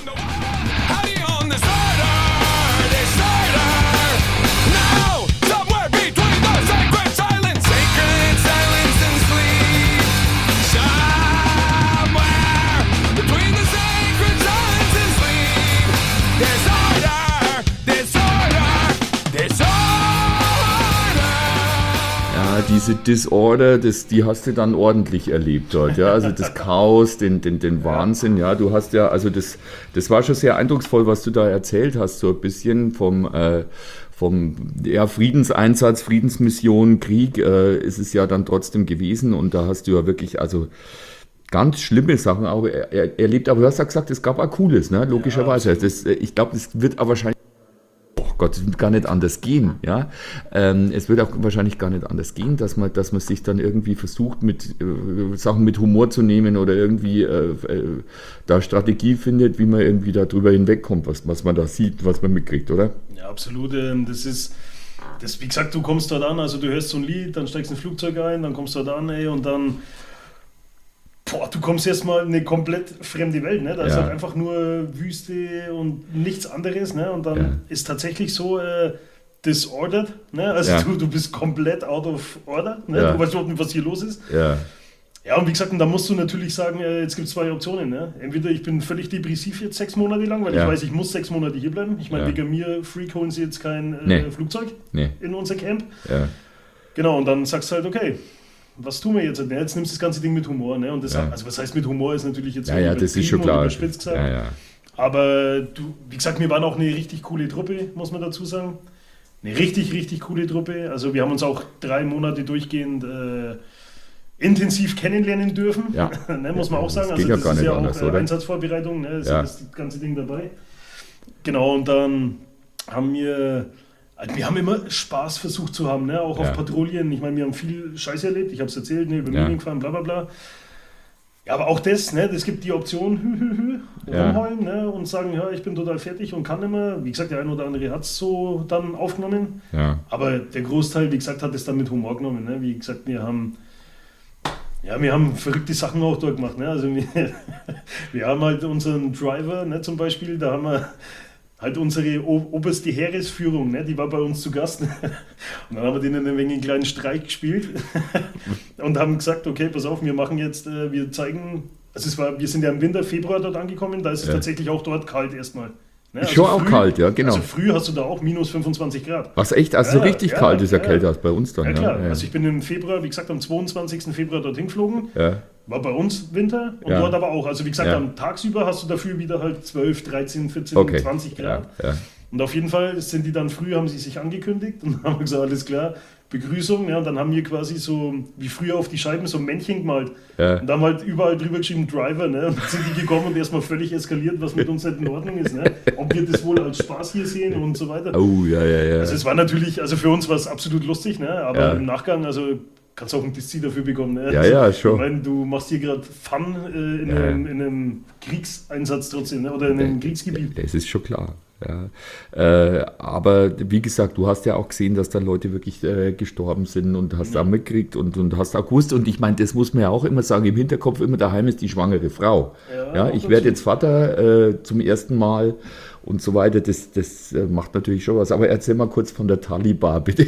Diese Disorder, die hast du dann ordentlich erlebt dort, ja, also das Chaos, den Wahnsinn, ja, du hast ja, also das war schon sehr eindrucksvoll, was du da erzählt hast, so ein bisschen vom Friedenseinsatz, Friedensmission, Krieg ist es ja dann trotzdem gewesen und da hast du ja wirklich, also ganz schlimme Sachen auch erlebt, aber du hast ja gesagt, es gab auch Cooles, ne, logischerweise, ich glaube, das wird aber wahrscheinlich Gott, es wird gar nicht anders gehen, ja. Es wird auch wahrscheinlich gar nicht anders gehen, dass man sich dann irgendwie versucht, mit Sachen mit Humor zu nehmen oder irgendwie da Strategie findet, wie man irgendwie da drüber hinwegkommt, was man da sieht, was man mitkriegt, oder? Ja, absolut. Wie gesagt, du kommst dort an, also du hörst so ein Lied, dann steigst in ein Flugzeug ein, dann kommst du dort an, und dann du kommst erstmal in eine komplett fremde Welt, ne? Da ist halt einfach nur Wüste und nichts anderes, ne? Und dann ist tatsächlich so disordered, ne? Also du bist komplett out of order, ne? Du weißt überhaupt nicht, was hier los ist. Ja, und wie gesagt, da musst du natürlich sagen, jetzt gibt es 2 Optionen, ne? Entweder ich bin völlig depressiv jetzt 6 Monate lang, weil ich weiß, ich muss 6 Monate hier bleiben. Ich meine, wegen mir Freak holen sie jetzt kein Flugzeug in unser Camp. Genau, und dann sagst du halt, okay, was tun wir jetzt? Jetzt nimmst du das ganze Ding mit Humor, ne? Und also was heißt mit Humor, ist natürlich jetzt das ist schon klar. Überspitzt gesagt. Aber wie gesagt, wir waren auch eine richtig coole Truppe, muss man dazu sagen. Eine richtig, richtig coole Truppe. Also wir haben uns auch 3 Monate durchgehend intensiv kennenlernen dürfen, ne? Muss man auch sagen. Also das ist ja auch anders, Einsatzvorbereitung, ne? Ist das ganze Ding dabei. Genau, und dann haben wir immer Spaß versucht zu haben, ne? Auch auf Patrouillen. Ich meine, wir haben viel Scheiße erlebt, ich habe es erzählt, ne? Über Minen gefahren, bla bla bla. Ja, aber auch das gibt die Option, rumheulen, ne? Und sagen, ja, ich bin total fertig und kann nicht mehr. Wie gesagt, der eine oder andere hat es so dann aufgenommen. Aber der Großteil, wie gesagt, hat es dann mit Humor genommen. Ne? Wie gesagt, wir haben verrückte Sachen auch dort gemacht. Ne? Also wir haben halt unseren Driver, ne, zum Beispiel, da haben wir halt unsere oberste Heeresführung, ne, die war bei uns zu Gast. Und dann haben wir denen ein wenig einen kleinen Streik gespielt und haben gesagt, okay, pass auf, wir zeigen, wir sind ja im Winter, Februar dort angekommen, da ist es tatsächlich auch dort kalt erstmal. Ne, also schon auch kalt, ja, genau. Also früh hast du da auch minus 25 Grad. Was echt, also so richtig kalt ist ja kälter als bei uns dann. Ja, klar. Also ich bin im Februar, wie gesagt, am 22. Februar dorthin geflogen. War bei uns Winter und dort aber auch. Also wie gesagt, tagsüber hast du dafür wieder halt 12, 13, 14, 20 Grad. Und auf jeden Fall sind die dann früh, haben sie sich angekündigt und haben gesagt, alles klar, Begrüßung. Ja, und dann haben wir quasi so, wie früher auf die Scheiben, so Männchen gemalt. Und haben halt überall drüber geschrieben, Driver. Ne? Und dann sind die gekommen und erstmal völlig eskaliert, was mit uns nicht in Ordnung ist. Ne? Ob wir das wohl als Spaß hier sehen und so weiter. Oh, ja. Also es war natürlich, also für uns war es absolut lustig, ne? Aber im Nachgang, also kannst du auch ein Diszi dafür bekommen. Ne? Ja, schon. Ich meine, du machst hier gerade Fun in einem Kriegseinsatz trotzdem, ne? Oder in einem Kriegsgebiet. Es ist schon klar. Ja. Aber wie gesagt, du hast ja auch gesehen, dass da Leute wirklich gestorben sind und hast da mitgekriegt und hast auch gewusst. Und ich meine, das muss man ja auch immer sagen, im Hinterkopf immer daheim ist die schwangere Frau. Ja, ich werde jetzt Vater zum ersten Mal und so weiter. Das macht natürlich schon was. Aber erzähl mal kurz von der Taliban, bitte.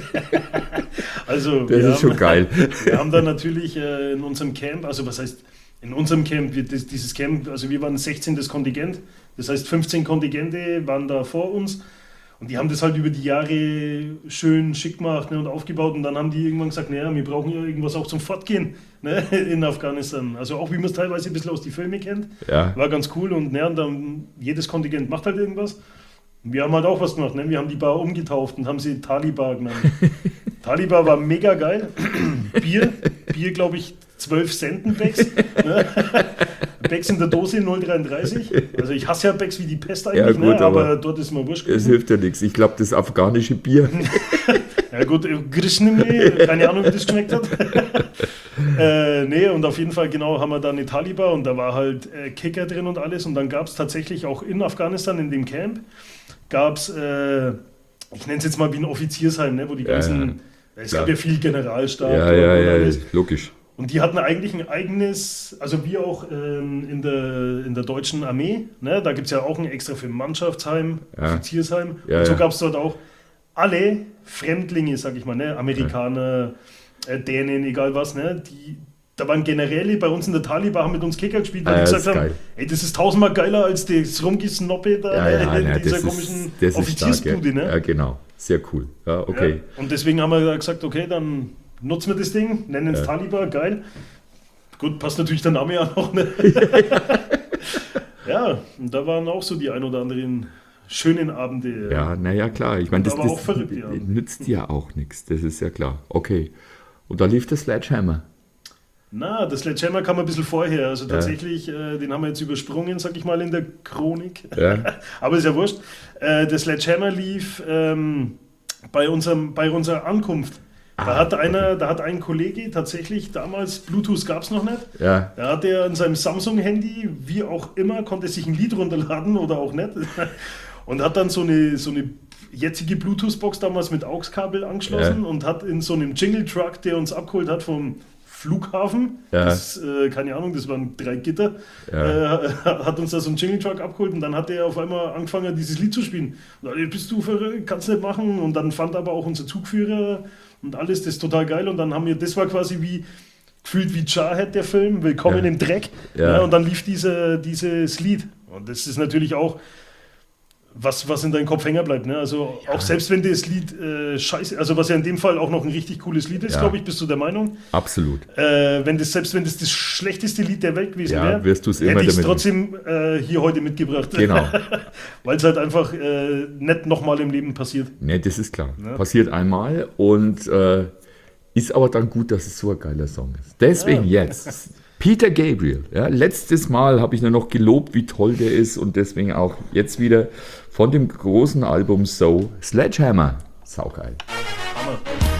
Also, das ist schon geil. Wir haben da natürlich in unserem Camp, also was heißt in unserem Camp, dieses Camp, also wir waren 16. Kontingent, das heißt 15 Kontingente waren da vor uns und die haben das halt über die Jahre schön schick gemacht, ne, und aufgebaut und dann haben die irgendwann gesagt, naja, wir brauchen ja irgendwas auch zum Fortgehen, ne, in Afghanistan. Also auch wie man es teilweise ein bisschen aus die Filme kennt, war ganz cool und, ne, und dann jedes Kontingent macht halt irgendwas. Wir haben halt auch was gemacht, ne? Wir haben die Bar umgetauft und haben sie Taliban genannt. Taliban war mega geil. Bier glaube ich, 12 Cent Bags. Ne? Becks in der Dose 0,33. Also ich hasse ja Becks wie die Pest eigentlich, Ja, gut, ne? aber aber dort ist mir wurscht. Es hilft ja nichts. Ich glaube, das afghanische Bier. Ja gut, Grishnemne, keine Ahnung, wie das geschmeckt hat. Nee, und auf jeden Fall genau haben wir da eine Taliban und da war halt Kicker drin und alles. Und dann gab es tatsächlich auch in Afghanistan, in dem Camp, gab es, ich nenne es jetzt mal wie ein Offiziersheim, ne, wo die ganzen, es gab ja viel Generalstab und alles. Logisch. Und die hatten eigentlich ein eigenes, also wie auch in der deutschen Armee, ne, da gibt es ja auch ein extra für Mannschaftsheim, Offiziersheim. Ja, und so ja. gab es dort auch alle Fremdlinge, sag ich mal, ne, Amerikaner, Dänen, egal was, ne, da waren Generäle bei uns in der Taliban, haben mit uns Kicker gespielt, weil die gesagt haben, ey, das ist tausendmal geiler als das Rumgesnoppe da in dieser komischen Offiziersbude. Ne? Ja, genau. Sehr cool. Ja, okay. Ja, und deswegen haben wir gesagt, okay, dann nutzen wir das Ding, nennen es Taliban, geil. Gut, passt natürlich der Name auch noch. Ne? Ja, und da waren auch so die ein oder anderen schönen Abende. Ja, naja, klar. Ich meine, das auch verrückt, nützt ja auch nichts. Das ist ja klar. Okay. Und da lief der Sledgehammer. Na, das Sledgehammer kam ein bisschen vorher. Also tatsächlich, den haben wir jetzt übersprungen, sag ich mal, in der Chronik. Ja. Aber ist ja wurscht. Der Sledgehammer lief bei unserer Ankunft. Da hat ein Kollege tatsächlich, damals Bluetooth gab es noch nicht, da hat er an seinem Samsung-Handy, wie auch immer, konnte sich ein Lied runterladen oder auch nicht und hat dann so eine jetzige Bluetooth-Box damals mit AUX-Kabel angeschlossen und hat in so einem Jingle-Truck, der uns abgeholt hat vom Flughafen, das, keine Ahnung, das waren 3 Gitter, hat uns da so einen Jingle-Truck abgeholt und dann hat er auf einmal angefangen, dieses Lied zu spielen. Und dann, bist du verrückt, kannst nicht machen. Und dann fand aber auch unser Zugführer und alles, das ist total geil. Und dann haben wir, das war quasi gefühlt wie Jarhead, der Film, Willkommen im Dreck. Ja, und dann lief dieses Lied. Und das ist natürlich auch was in deinem Kopf hängen bleibt. Ne? Also auch selbst wenn das Lied scheiße, also was ja in dem Fall auch noch ein richtig cooles Lied ist, glaube ich, bist du der Meinung? Absolut. Selbst wenn das schlechteste Lied der Welt gewesen wäre, wirst du es immer hätte ich es trotzdem hier heute mitgebracht. Genau. Weil es halt einfach nicht nochmal im Leben passiert. Ne, das ist klar. Ja. Passiert einmal und ist aber dann gut, dass es so ein geiler Song ist. Deswegen jetzt Peter Gabriel. Ja, letztes Mal habe ich nur noch gelobt, wie toll der ist und deswegen auch jetzt wieder von dem großen Album So Sledgehammer. Saugeil. Hammer.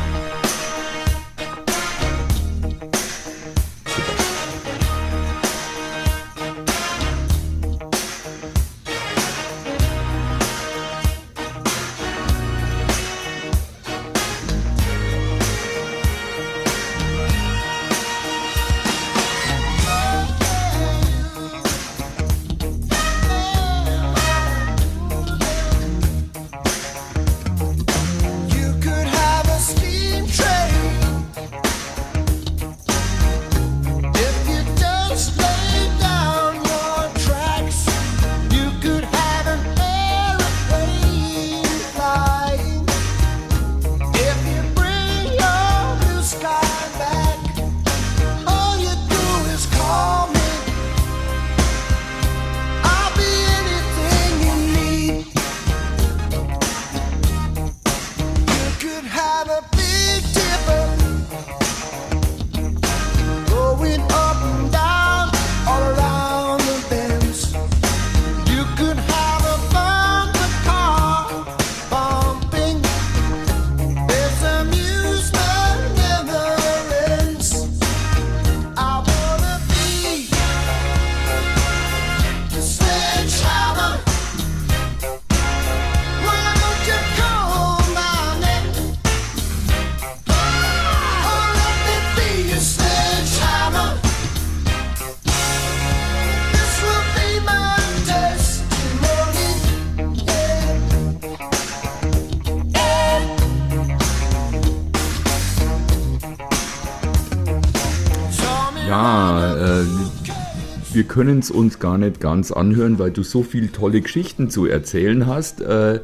Wir können es uns gar nicht ganz anhören, weil du so viele tolle Geschichten zu erzählen hast.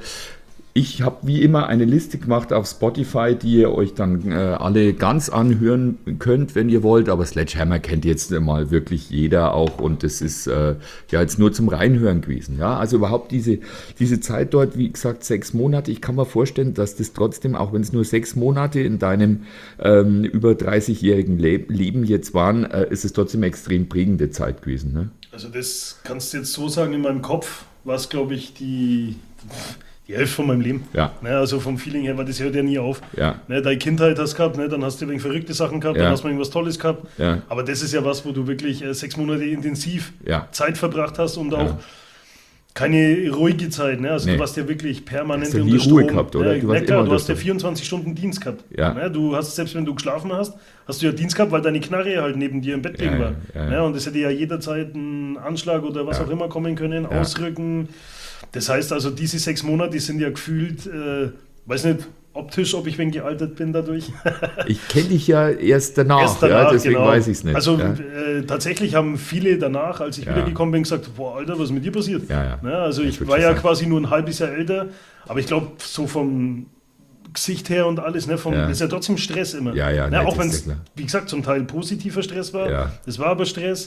Ich habe wie immer eine Liste gemacht auf Spotify, die ihr euch dann alle ganz anhören könnt, wenn ihr wollt. Aber Sledgehammer kennt jetzt mal wirklich jeder auch und das ist ja jetzt nur zum Reinhören gewesen. Ja? Also überhaupt diese Zeit dort, wie gesagt, 6 Monate. Ich kann mir vorstellen, dass das trotzdem, auch wenn es nur 6 Monate in deinem über 30-jährigen Leben jetzt waren, ist es trotzdem eine extrem prägende Zeit gewesen. Ne? Also das kannst du jetzt so sagen, in meinem Kopf war es, glaube ich, die Hälfte von meinem Leben. Ja. Ne, also vom Feeling her, weil das hört ja nie auf. Ja. Ne, deine Kindheit hast du gehabt, ne, dann hast du irgendwelche verrückte Sachen gehabt, Ja. dann hast du irgendwas Tolles gehabt. Ja. Aber das ist ja was, wo du wirklich 6 Monate intensiv Ja. Zeit verbracht hast und Ja. auch keine ruhige Zeit. Ne? Also Nee. du warst ja wirklich permanent Hast ja unter nie Strom. Ruhe gehabt, oder? Ja, Du warst klar, immer du unter hast ja Strom. 24 Stunden Dienst gehabt. Ja. Ne? Du hast, selbst wenn du geschlafen hast, hast du ja Dienst gehabt, weil deine Knarre halt neben dir im Bett liegen Ja, war. ja, ja. Ne? Und es hätte ja jederzeit ein Anschlag oder was Ja. auch immer kommen können, Ja. ausrücken. Das heißt also, diese 6 Monate, die sind ja gefühlt, weiß nicht, optisch, ob ich wen gealtert bin dadurch. Ich kenne dich ja erst danach, ja, deswegen genau. weiß ich es nicht. Also ja. tatsächlich haben viele danach, als ich Ja. wiedergekommen bin, gesagt, boah, Alter, was ist mit dir passiert? Ja, ja. Ne, also ich würd war schon ja sagen. quasi nur ein halbes Jahr älter, aber ich glaube, so vom Gesicht her und alles, ne, Ja. das ist ja trotzdem Stress immer. Ja, ja, ne, nein, auch das wenn ist es, ja klar. wie gesagt, zum Teil positiver Stress war. Ja. Das war aber Stress.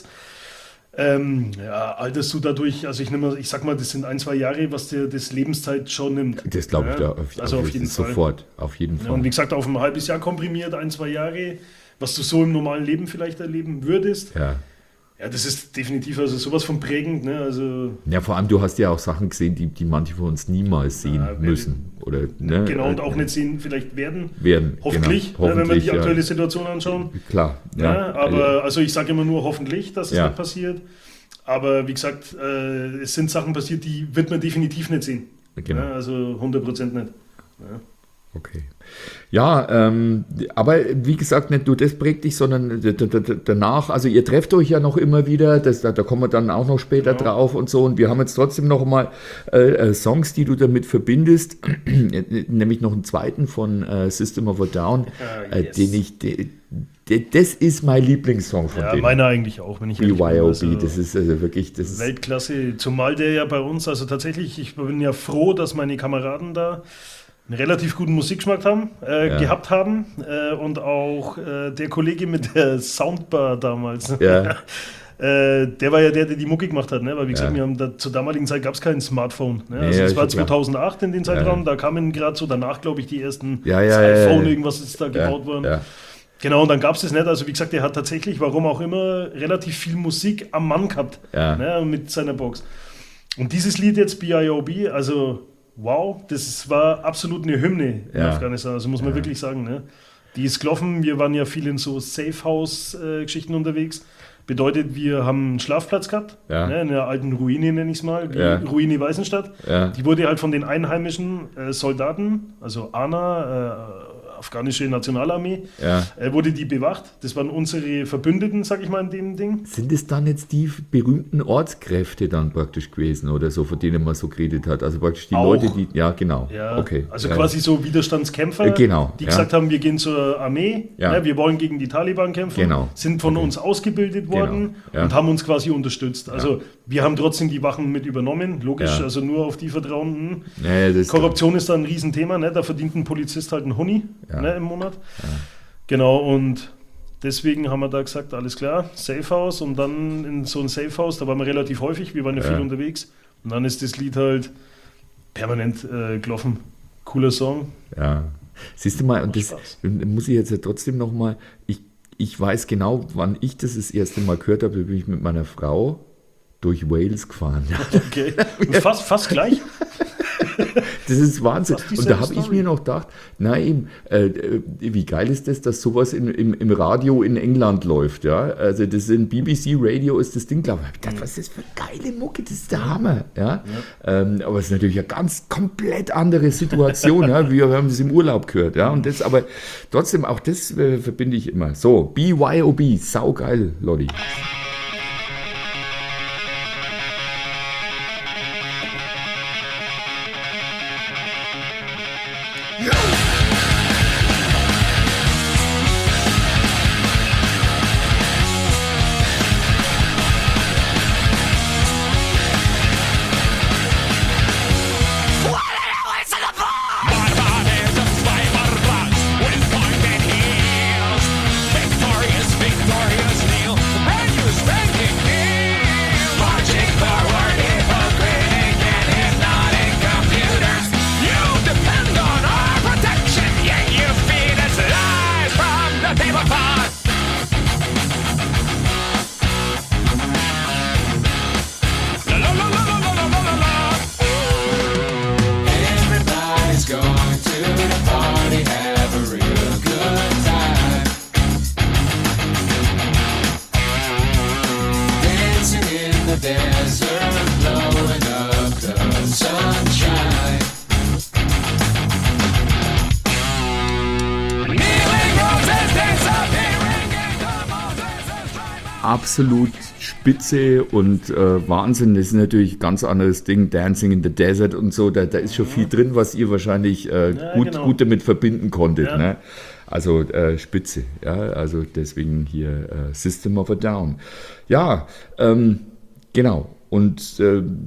Ja, alterst du dadurch, also ich sag mal, das sind 1-2 Jahre, was dir das Lebenszeit schon nimmt. Das glaube ich Ja, da also auf jeden Fall. sofort, auf jeden Ja, Fall. und wie gesagt, auf ein halbes Jahr komprimiert, 1-2 Jahre, was du so im normalen Leben vielleicht erleben würdest. Ja. Ja, das ist definitiv also sowas von prägend. Ne? Also, Ja, vor allem, du hast ja auch Sachen gesehen, die manche von uns niemals sehen Ja, müssen. Oder, ne? genau, und auch nicht sehen, vielleicht werden. werden. Hoffentlich, genau, ne, wenn wir die ja. aktuelle Situation anschauen. Klar. Ja, aber also ich sage immer nur hoffentlich, dass es Ja. nicht passiert. Aber wie gesagt, es sind Sachen passiert, die wird man definitiv nicht sehen. Genau. Ja, also 100% nicht. Ja. Okay. Ja, aber wie gesagt, nicht nur das prägt dich, sondern danach, also ihr trefft euch ja noch immer wieder, da kommen wir dann auch noch später Genau. drauf und so, und wir haben jetzt trotzdem noch mal Songs, die du damit verbindest, nämlich noch einen zweiten von System of a Down, Yes. das ist mein Lieblingssong von Ja, denen. meiner eigentlich auch, wenn ich ehrlich bin. BYOB, Also das ist also wirklich, das ist, Weltklasse, zumal der ja bei uns, also tatsächlich, ich bin ja froh, dass meine Kameraden da einen relativ guten Musikgeschmack haben, gehabt haben und auch der Kollege mit der Soundbar damals, Ja. der war ja der die Mucke gemacht hat, ne? Weil wie gesagt, Ja. wir haben zur damaligen Zeit gab es kein Smartphone. Ne? Nee, Also ja, das war ist klar. 2008 in den Zeitraum, da kamen gerade so danach, glaube ich, die ersten Ja, das ja, iPhone, ja. irgendwas ist da gebaut worden. ja. Genau, und dann gab es das nicht. Also wie gesagt, der hat tatsächlich, warum auch immer, relativ viel Musik am Mann gehabt, Ja. ne, mit seiner Box. Und dieses Lied jetzt, BYOB, also wow, das war absolut eine Hymne in Ja. Afghanistan, also muss man wirklich sagen. Ne? Die ist gelaufen, wir waren ja viel in so Safe-House-Geschichten unterwegs. Bedeutet, wir haben einen Schlafplatz gehabt, Ja. ne, in einer alten Ruine, nenne ich es mal, die Ja. Ruine Weißenstadt. Ja. Die wurde halt von den einheimischen Soldaten, also ANA, afghanische Nationalarmee, Ja. wurde die bewacht. Das waren unsere Verbündeten, sag ich mal, in dem Ding. Sind es dann jetzt die berühmten Ortskräfte dann praktisch gewesen oder so, von denen man so geredet hat? Also praktisch die Auch. Leute, die, ja genau, Ja, okay. also ja. quasi so Widerstandskämpfer, Genau, die ja. gesagt haben, wir gehen zur Armee, Ja. ne, wir wollen gegen die Taliban kämpfen, Genau. sind von Okay. uns ausgebildet worden Genau, ja. und haben uns quasi unterstützt. Also wir haben trotzdem die Wachen mit übernommen, logisch, Ja. also nur auf die vertrauen. Ja, das ist Korruption ist da ein Riesenthema, ne? Da verdient ein Polizist halt einen Huni, Ja. ne, im Monat. Genau, und deswegen haben wir da gesagt, alles klar, Safehouse, und dann in so ein Safehouse, da waren wir relativ häufig, wir waren ja viel unterwegs, und dann ist das Lied halt permanent gelaufen. Cooler Song. Ja. Siehst du mal, und Macht das Spaß. muss ich jetzt ja trotzdem nochmal, ich weiß genau, wann ich das erste Mal gehört habe, bin ich mit meiner Frau durch Wales gefahren. Okay. Und fast gleich. Das ist Wahnsinn. Fast Und dieselbe da habe ich Story. mir noch gedacht, na eben, wie geil ist das, dass sowas im Radio in England läuft, ja? Also das in BBC Radio ist das Ding, glaube ich. Ich dachte, was ist das für geile Mucke, das ist der Hammer, ja? Aber es ist natürlich eine ganz komplett andere Situation, ja? Wir haben das im Urlaub gehört, ja? Und das, aber trotzdem, auch das verbinde ich immer. So, BYOB, saugeil, Lodi. Victorious, victorious, kneel. Brand new desert, blowing up the sunshine. Kneeling roses disappearing into Moses' Absolut spitze und Wahnsinn. Das ist natürlich ein ganz anderes Ding. Dancing in the Desert und so. Da ist schon viel drin, was ihr wahrscheinlich gut damit verbinden konntet. Ja. Ne? Also spitze. Ja? Also deswegen hier System of a Down. Ja, genau. Und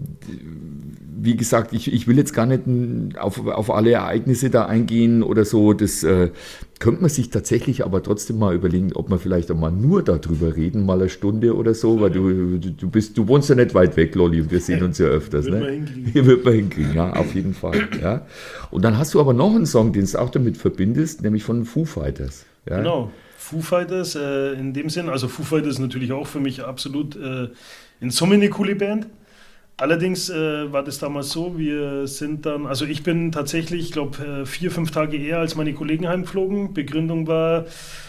wie gesagt, ich will jetzt gar nicht auf alle Ereignisse da eingehen oder so. Das könnte man sich tatsächlich aber trotzdem mal überlegen, ob wir vielleicht auch mal nur darüber reden, mal eine Stunde oder so, weil du wohnst ja nicht weit weg, Lolli, und wir sehen uns ja öfters. Hier wird man hinkriegen, ja, auf jeden Fall. Ja. Und dann hast du aber noch einen Song, den du auch damit verbindest, nämlich von Foo Fighters. Ja. Genau, Foo Fighters in dem Sinn, also Foo Fighters ist natürlich auch für mich absolut in Summe eine coole Band. Allerdings war das damals so, wir sind dann, also ich bin tatsächlich, ich glaube 4-5 Tage eher als meine Kollegen heimgeflogen. Begründung war,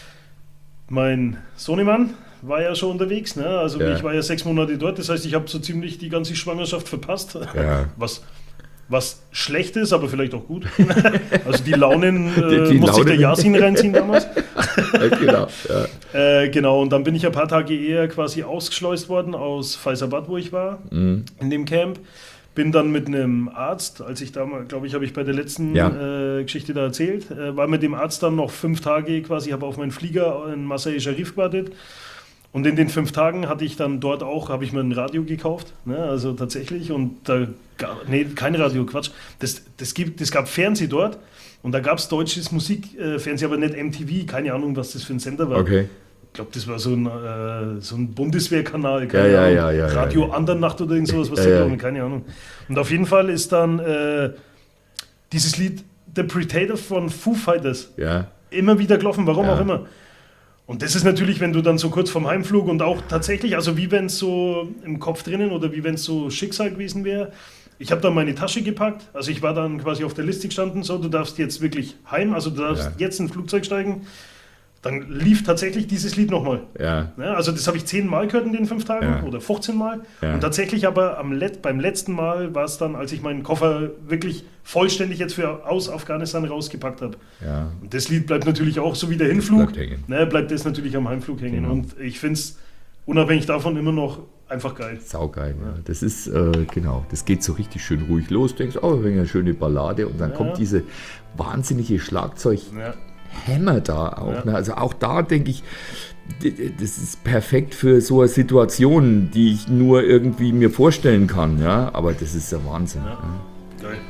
mein Sohnemann war ja schon unterwegs, ne? Also ich war ja 6 Monate dort, das heißt, ich habe so ziemlich die ganze Schwangerschaft verpasst, was schlecht ist, aber vielleicht auch gut. Also die Launen musste sich der Yasin reinziehen damals. Genau, ja. Genau, und dann bin ich ein paar Tage eher quasi ausgeschleust worden aus Faisabad, wo ich war, in dem Camp. Bin dann mit einem Arzt, als ich damals, glaube ich, habe ich bei der letzten Geschichte da erzählt, war mit dem Arzt dann noch 5 Tage quasi, habe auf meinen Flieger in Masai Sharif gewartet. Und in den 5 Tagen hatte ich dann dort auch, habe ich mir ein Radio gekauft, ne, also tatsächlich, und da, kein Radio, Quatsch, es gab Fernseh dort und da gab es deutsches Musikfernsehen, aber nicht MTV, keine Ahnung, was das für ein Sender war. Okay. Ich glaube, das war so ein Bundeswehrkanal, Radio Andernacht oder irgend sowas, keine Ahnung. Und auf jeden Fall ist dann dieses Lied The Predator von Foo Fighters immer wieder gelaufen, warum auch immer. Und das ist natürlich, wenn du dann so kurz vorm Heimflug und auch tatsächlich, also wie wenn es so im Kopf drinnen oder wie wenn es so Schicksal gewesen wäre. Ich habe dann meine Tasche gepackt, also ich war dann quasi auf der Liste gestanden, so, du darfst jetzt wirklich heim, also du darfst jetzt ins Flugzeug steigen. Dann lief tatsächlich dieses Lied nochmal. Ja, also das habe ich 10 Mal gehört in den 5 Tagen oder 15 Mal. Ja. Und tatsächlich aber beim letzten Mal war es dann, als ich meinen Koffer wirklich vollständig jetzt aus Afghanistan rausgepackt habe. Ja. Und das Lied bleibt natürlich auch, so wie der Hinflug, bleibt das natürlich am Heimflug hängen. Genau. Und ich finde es unabhängig davon immer noch einfach geil. Saugeil, ja. Das ist, genau, das geht so richtig schön ruhig los. Du denkst, eine schöne Ballade und dann kommt diese wahnsinnige Schlagzeug. Hammer da auch. Ne? Also auch da denke ich, das ist perfekt für so eine Situation, die ich nur irgendwie mir vorstellen kann. Ja? Aber das ist der Wahnsinn. Ja. Ja. Geil.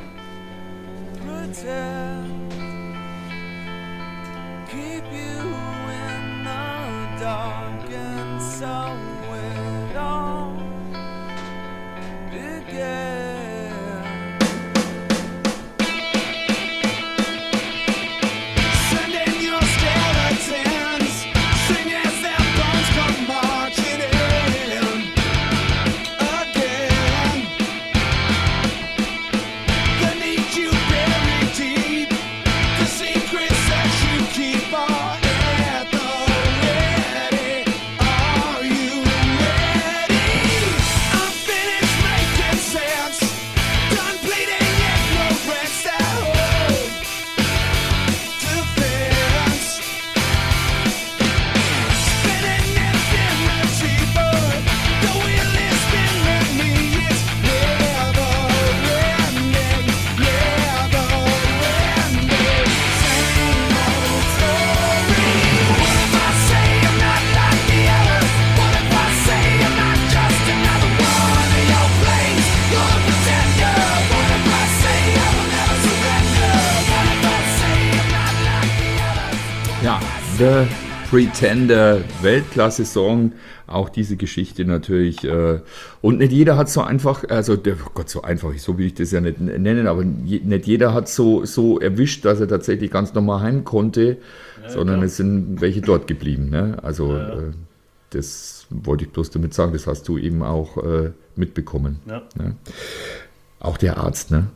The Pretender, Weltklasse-Song, auch diese Geschichte natürlich. Und nicht jeder hat so einfach, also Gott, so einfach, so will ich das ja nicht nennen, aber nicht jeder hat so erwischt, dass er tatsächlich ganz normal heim konnte, sondern klar. Es sind welche dort geblieben. Ne? Also das wollte ich bloß damit sagen, das hast du eben auch mitbekommen. Ja. Ne? Auch der Arzt, ne?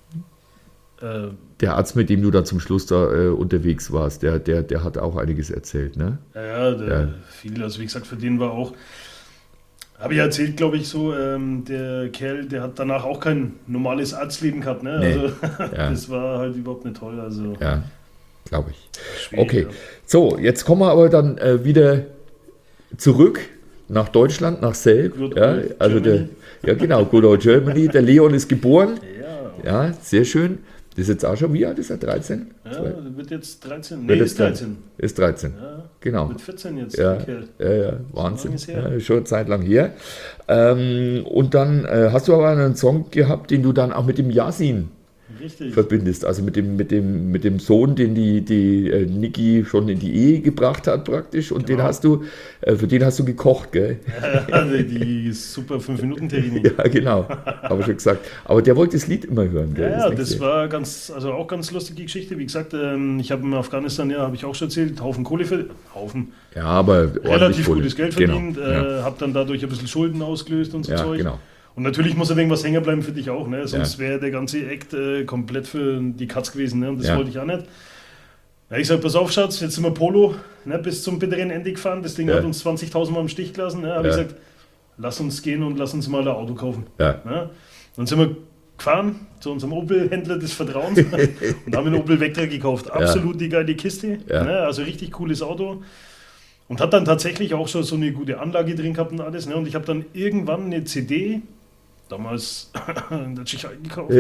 Der Arzt, mit dem du da zum Schluss da unterwegs warst, der hat auch einiges erzählt, ne? Ja, viel. Also wie gesagt, für den war auch, Habe ich erzählt, glaube ich, so, der Kerl, der hat danach auch kein normales Arztleben gehabt, ne? Nee. Also Ja. das war halt überhaupt nicht toll. Also Ja, glaube ich. schwierig, Okay, ja. so, jetzt kommen wir aber dann wieder zurück nach Deutschland, nach Selb. Good Ja, old also Germany. genau, Good Old Germany. Der Leon ist geboren. Ja, Ja, sehr schön. Das ist jetzt auch schon, wie alt ist er? 13? ja, wird jetzt 13. Wird Nee, jetzt ist 13. Ist 13. Ja, Genau. mit 14 jetzt, Ja, der Kerl. ja, Wahnsinn. lange ist her. Ja, schon eine Zeit lang her. Und dann hast du aber einen Song gehabt, den du dann auch mit dem Yasin Richtig. verbindest. Also mit dem Sohn, den die Niki schon in die Ehe gebracht hat praktisch. Und Genau. für den hast du gekocht, gell? Also die super 5-Minuten-Terrine. Ja, genau. Habe ich schon gesagt. Aber der wollte das Lied immer hören, gell? Ja, das nächste. war auch ganz lustige Geschichte. Wie gesagt, ich habe in Afghanistan, ja, habe ich auch schon erzählt, Haufen Kohle verdient. Ja, aber ordentlich Relativ Kohle. gutes Geld Genau. verdient, Ja. habe dann dadurch ein bisschen Schulden ausgelöst und so Ja, Zeug. genau. Und natürlich muss ein wenig was hängen bleiben für dich auch, ne? Sonst Ja. wäre der ganze Act komplett für die Katz gewesen, ne? Und das Ja. wollte ich auch nicht. Ja, ich sag, pass auf, Schatz, jetzt sind wir Polo, ne? Bis zum bitteren Ende gefahren. Das Ding Ja. hat uns 20.000 Mal im Stich gelassen. Ne? Habe Ja. ich gesagt, lass uns gehen und lass uns mal ein Auto kaufen. Ja. Ne? Dann sind wir gefahren zu unserem Opel-Händler des Vertrauens und haben einen Opel Vectra gekauft. Absolut die geile Kiste, Ja. ne? Also richtig cooles Auto. Und hat dann tatsächlich auch schon so eine gute Anlage drin gehabt und alles. Ne? Und ich habe dann irgendwann eine CD, damals in der Tschechei gekauft.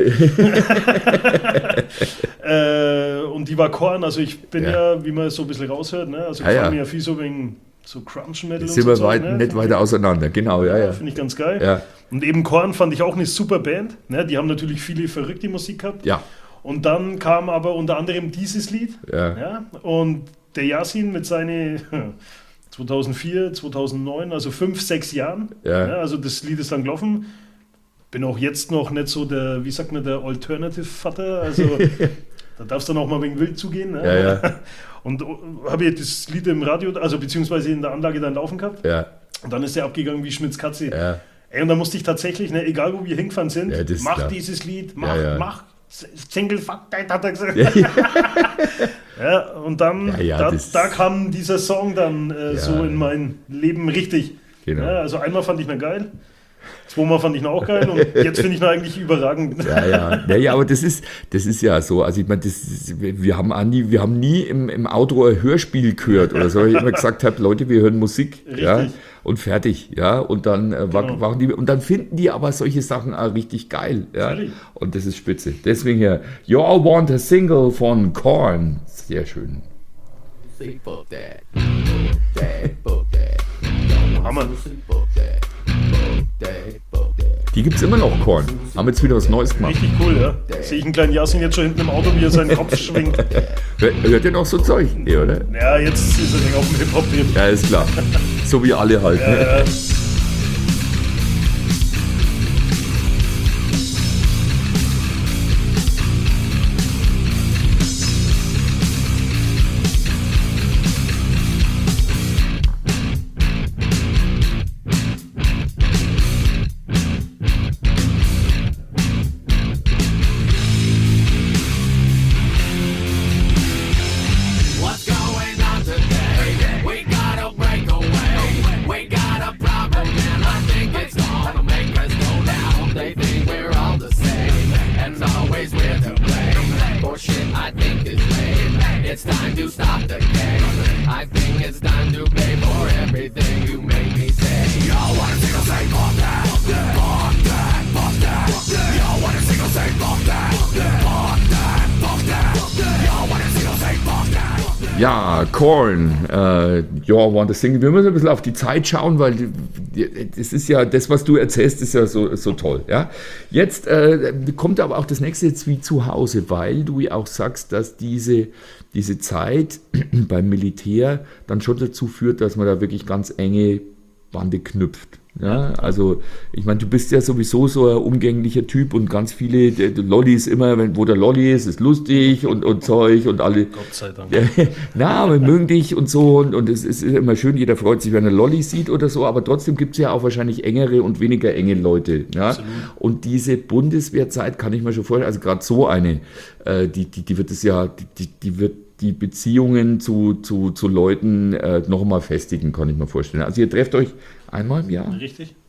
Und die war Korn, also ich bin ja, wie man so ein bisschen raushört, ne? Also Ja, ich ja. mir ja viel so wegen so Crunch-Metal und Sind so wir Zeug, ne? nicht weiter auseinander. Genau, ja. Finde ich ganz geil. Ja. Und eben Korn fand ich auch eine super Band. Ne? Die haben natürlich viele verrückte Musik gehabt. Ja. Und dann kam aber unter anderem dieses Lied. Ja. Ja? Und der Yasin mit seinen 2004, 2009, also 5, 6 Jahren. Ja. Also das Lied ist dann gelaufen. Bin auch jetzt noch nicht so der, wie sagt man, der Alternative-Vater. Also da darfst du noch mal ein wenig wild zugehen. Ne? Ja, ja. Und habe ich das Lied im Radio, also beziehungsweise in der Anlage dann laufen gehabt. Ja. Und dann ist der abgegangen wie Schmitz Katze. Ja. Ey, und da musste ich tatsächlich, ne, egal wo wir hingefahren sind, Ja, das ist mach klar. dieses Lied, mach. Single Fuck That, hat er gesagt. Ja, und dann, da kam dieser Song dann so in mein Leben richtig. Genau. Ja, also einmal fand ich ihn geil, zweimal fand ich ihn auch geil und jetzt finde ich ihn eigentlich überragend. Ja, aber das ist ja so. Also ich meine, wir haben nie im Auto ein Hörspiel gehört oder so. Ich immer gesagt habe, Leute, wir hören Musik, ja, und fertig, ja. Und dann dann finden die aber solche Sachen auch richtig geil, ja. Natürlich. Und das ist spitze. Deswegen hier, You All Want a Single von Korn. Sehr schön. Hammer. Die gibt es immer noch, Korn. Haben jetzt wieder was Neues gemacht. Richtig cool, ja. Sehe ich einen kleinen Yasin jetzt schon hinten im Auto, wie er seinen Kopf schwingt. Hört ihr noch so Zeug? Nee, oder? Ja, jetzt ist er nicht auf dem Hip-Hop-Trip. Ja, ist klar. So wie alle halt. Ne? What's going on today? We gotta break away. We got a problem, and I think it's gonna make us go down. They think we're all the same, and always we're to blame. For shit I think is lame. It's time to stop the game. I think it's time to pay for everything you make me say. Y'all wanna single say fuck that, fuck that, fuck that. Y'all wanna single say fuck that, fuck that, fuck that. Y'all wanna single say fuck that. Ja, Korn, You All Want a Single. Wir müssen ein bisschen auf die Zeit schauen, weil das ist ja, das, was du erzählst, ist ja so toll. Ja? Jetzt kommt aber auch das nächste jetzt wie zu Hause, weil du ja auch sagst, dass diese Zeit beim Militär dann schon dazu führt, dass man da wirklich ganz enge Bande knüpft. Ja, also ich meine, du bist ja sowieso so ein umgänglicher Typ und ganz viele Lollis immer, wo der Lolli ist lustig und Zeug und alle. Gott sei Dank. Na, wir mögen dich und so und es ist immer schön, jeder freut sich, wenn er Lolli sieht oder so, aber trotzdem gibt es ja auch wahrscheinlich engere und weniger enge Leute. Ja? Und diese Bundeswehrzeit kann ich mir schon vorstellen, also gerade so eine, die wird es ja, die wird die Beziehungen zu Leuten noch mal festigen, kann ich mir vorstellen. Also ihr trefft euch einmal im Jahr? Richtig.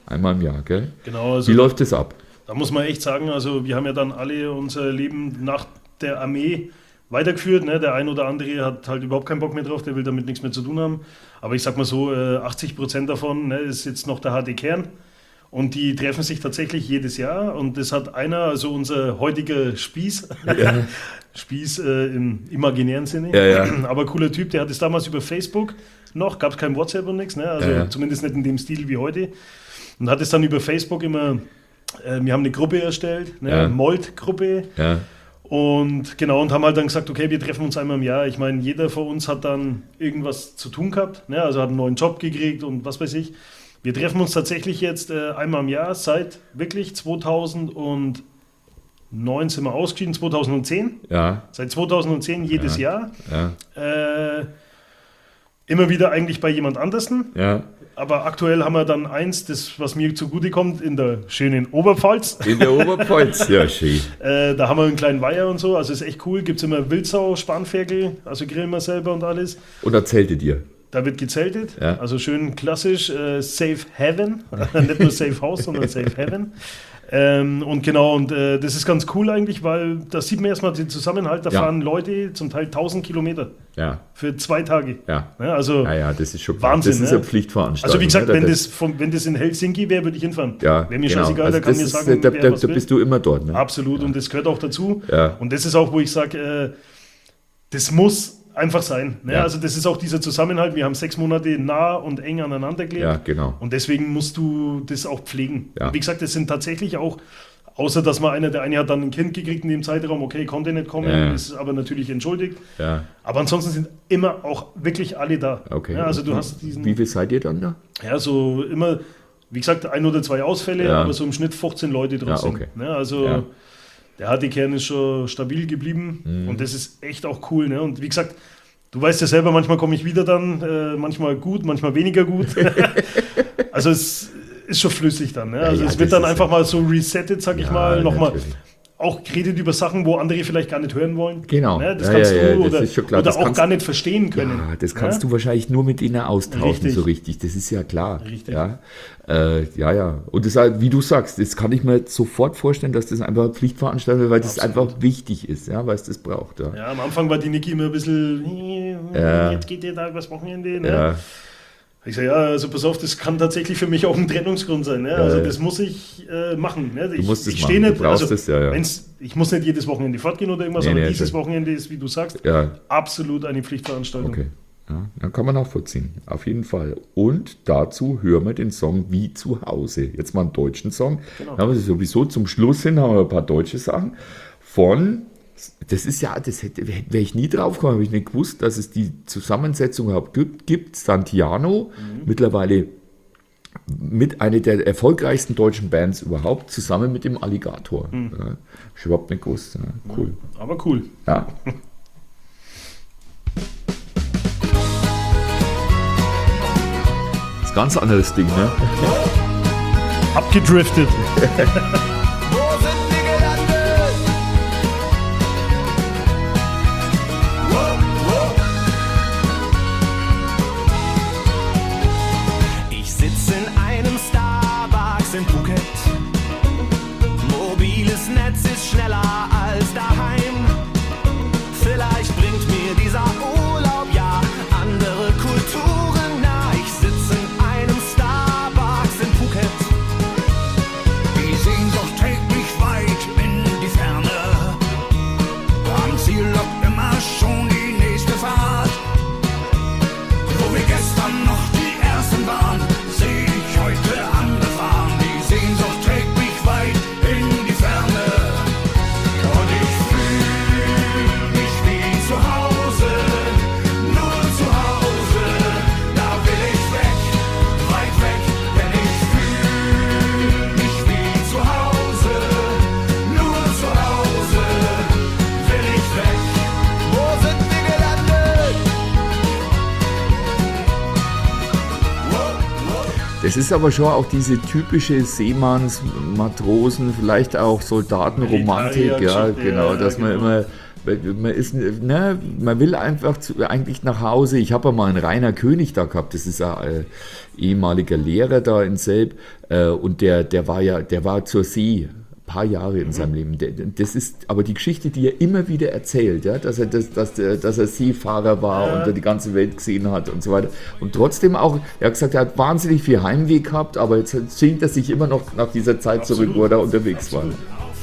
Einmal im Jahr, gell? Genau. Also Wie läuft das ab? Da muss man echt sagen, also wir haben ja dann alle unser Leben nach der Armee weitergeführt. Ne? Der ein oder andere hat halt überhaupt keinen Bock mehr drauf, der will damit nichts mehr zu tun haben. Aber ich sag mal so, 80% davon, ne, ist jetzt noch der harte Kern. Und die treffen sich tatsächlich jedes Jahr. Und das hat einer, also unser heutiger Spieß, Ja. Spieß im imaginären Sinne, Ja. aber cooler Typ, der hat es damals über Facebook noch, gab es kein WhatsApp und nichts, ne? Also Ja. zumindest nicht in dem Stil wie heute. Und hat es dann über Facebook immer, wir haben eine Gruppe erstellt, eine Ja. Molt-Gruppe. Ja. Und genau, und haben halt dann gesagt, okay, wir treffen uns einmal im Jahr. Ich meine, jeder von uns hat dann irgendwas zu tun gehabt, ne? Also hat einen neuen Job gekriegt und was weiß ich. Wir treffen uns tatsächlich jetzt einmal im Jahr seit wirklich 2009 sind wir ausgeschieden, 2010. Ja. Seit 2010 jedes Jahr. Ja. Immer wieder eigentlich bei jemand anderem. Ja. Aber aktuell haben wir dann eins, das, was mir zugutekommt, in der schönen Oberpfalz. In der Oberpfalz, ja, schön. Da haben wir einen kleinen Weiher und so, also ist echt cool. Gibt es immer Wildsau, Spanferkel, also grillen wir selber und alles. Und erzähltet ihr? Da wird gezeltet, Ja. also schön klassisch, Safe Heaven, nicht nur Safe House, sondern Safe Heaven. Und genau, und das ist ganz cool eigentlich, weil da sieht man erstmal den Zusammenhalt, da Ja. fahren Leute zum Teil 1000 Kilometer Ja. für 2 Tage. Ja. Also Ja, das ist schon Wahnsinn, Das ist ne? eine Pflichtveranstaltung. Also wie gesagt, ne? wenn das in Helsinki wäre, würde ich hinfahren. Ja, wäre mir genau. scheißegal, Also da kann das mir ist, sagen, da wer was will. bist du immer dort. Ne? Absolut, und das gehört auch dazu. Ja. Und das ist auch, wo ich sage, das muss einfach sein. Ne? Ja. Also das ist auch dieser Zusammenhalt. Wir haben 6 Monate nah und eng aneinander gelebt. Ja, genau. Und deswegen musst du das auch pflegen. Ja. Und wie gesagt, das sind tatsächlich auch, außer dass mal der eine hat dann ein Kind gekriegt in dem Zeitraum, okay, konnte nicht kommen, Ja. ist aber natürlich entschuldigt. Ja, Aber ansonsten sind immer auch wirklich alle da. okay. Ja, also du hast diesen, Wie viel seid ihr dann da? ja, so immer, wie gesagt, 1 oder 2 Ausfälle, Ja. aber so im Schnitt 15 Leute draußen. Ja, okay. Ne, also Ja. der harte Kern ist schon stabil geblieben und das ist echt auch cool. Ne? Und wie gesagt, du weißt ja selber, manchmal komme ich wieder dann, manchmal gut, manchmal weniger gut. Also es ist schon flüssig dann. Ne? Also ja, es wird das dann ist- einfach mal so resettet, sag ich Ja, mal, nochmal. natürlich. Auch geredet über Sachen, wo andere vielleicht gar nicht hören wollen. Genau. Ne? Das Ja, kannst ja, ja, du das oder, ist schon klar. oder Das auch kannst- gar nicht verstehen können. Ja, das kannst du wahrscheinlich nur mit ihnen austauschen, Richtig. so richtig. Das ist ja klar. Richtig. Ja, ja. Und das, wie du sagst, das kann ich mir sofort vorstellen, dass das einfach eine Pflichtveranstaltung ist, weil das einfach wichtig ist, ja, weil es das braucht. Ja. Ja, am Anfang war die Niki immer ein bisschen, Ja. jetzt geht der Tag übers Wochenende. Ne? Ja. Ich sage, ja, also pass auf, das kann tatsächlich für mich auch ein Trennungsgrund sein. Ne? Also das muss ich machen. Ne? Ich, musst es ich machen, stehe du nicht, brauchst also, es, ja. Ich muss nicht jedes Wochenende fortgehen oder irgendwas, Nee, aber nee, dieses schon. Wochenende ist, wie du sagst, Ja. absolut eine Pflichtveranstaltung. Okay. Ja, dann kann man nachvollziehen, auf jeden Fall. Und dazu hören wir den Song Wie zu Hause. Jetzt mal einen deutschen Song. Genau. Dann haben wir sowieso zum Schluss hin haben wir ein paar deutsche Sachen von, das ist ja, wäre ich nie drauf gekommen, habe ich nicht gewusst, dass es die Zusammensetzung überhaupt gibt. Santiano, mittlerweile mit einer der erfolgreichsten deutschen Bands überhaupt, zusammen mit dem Alligator. Ja, ich überhaupt nicht gewusst. Ja, cool. Aber cool. Ja. Das ist ein ganz anderes Ding, ne? Abgedriftet. Wo sind wir gelandet? Ich sitze in einem Starbucks in Phuket. Mobiles Netz ist schneller als daheim. Vielleicht bringt mir dieser Urlaub ja andere Kulturen nah. Ich sitze in einem Starbucks in Phuket. Die Sehnsucht trägt mich weit in die Ferne. Am Ziel lockt immer schon die nächste Fahrt. Wo wir gestern noch die Ersten waren, seh ich heute andere fahren. Die Sehnsucht trägt mich weit in die Ferne. Und ich fühl mich wie zu Hause, nur zu Hause. Da will ich weg, weit weg, denn ich fühl mich wie zu Hause, nur zu Hause will ich weg. Wo sind wir gelandet? Das ist aber schon auch diese typische Seemanns-, Matrosen-, vielleicht auch Soldatenromantik, ja, Militärgeschichte, genau, ja, dass man genau. immer man will einfach eigentlich nach Hause. Ich habe ja mal einen Rainer König da gehabt, das ist ein ehemaliger Lehrer da in Selb, und der war zur See. Paar Jahre in seinem Leben. Das ist aber die Geschichte, die er immer wieder erzählt, ja, dass er Seefahrer war und die ganze Welt gesehen hat und so weiter. Und trotzdem auch, er hat gesagt, er hat wahnsinnig viel Heimweh gehabt, aber jetzt sehnt er sich immer noch nach dieser Zeit zurück, wo er da unterwegs war.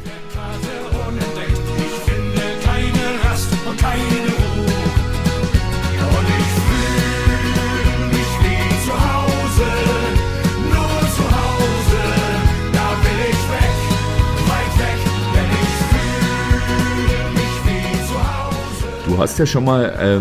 Du hast ja schon mal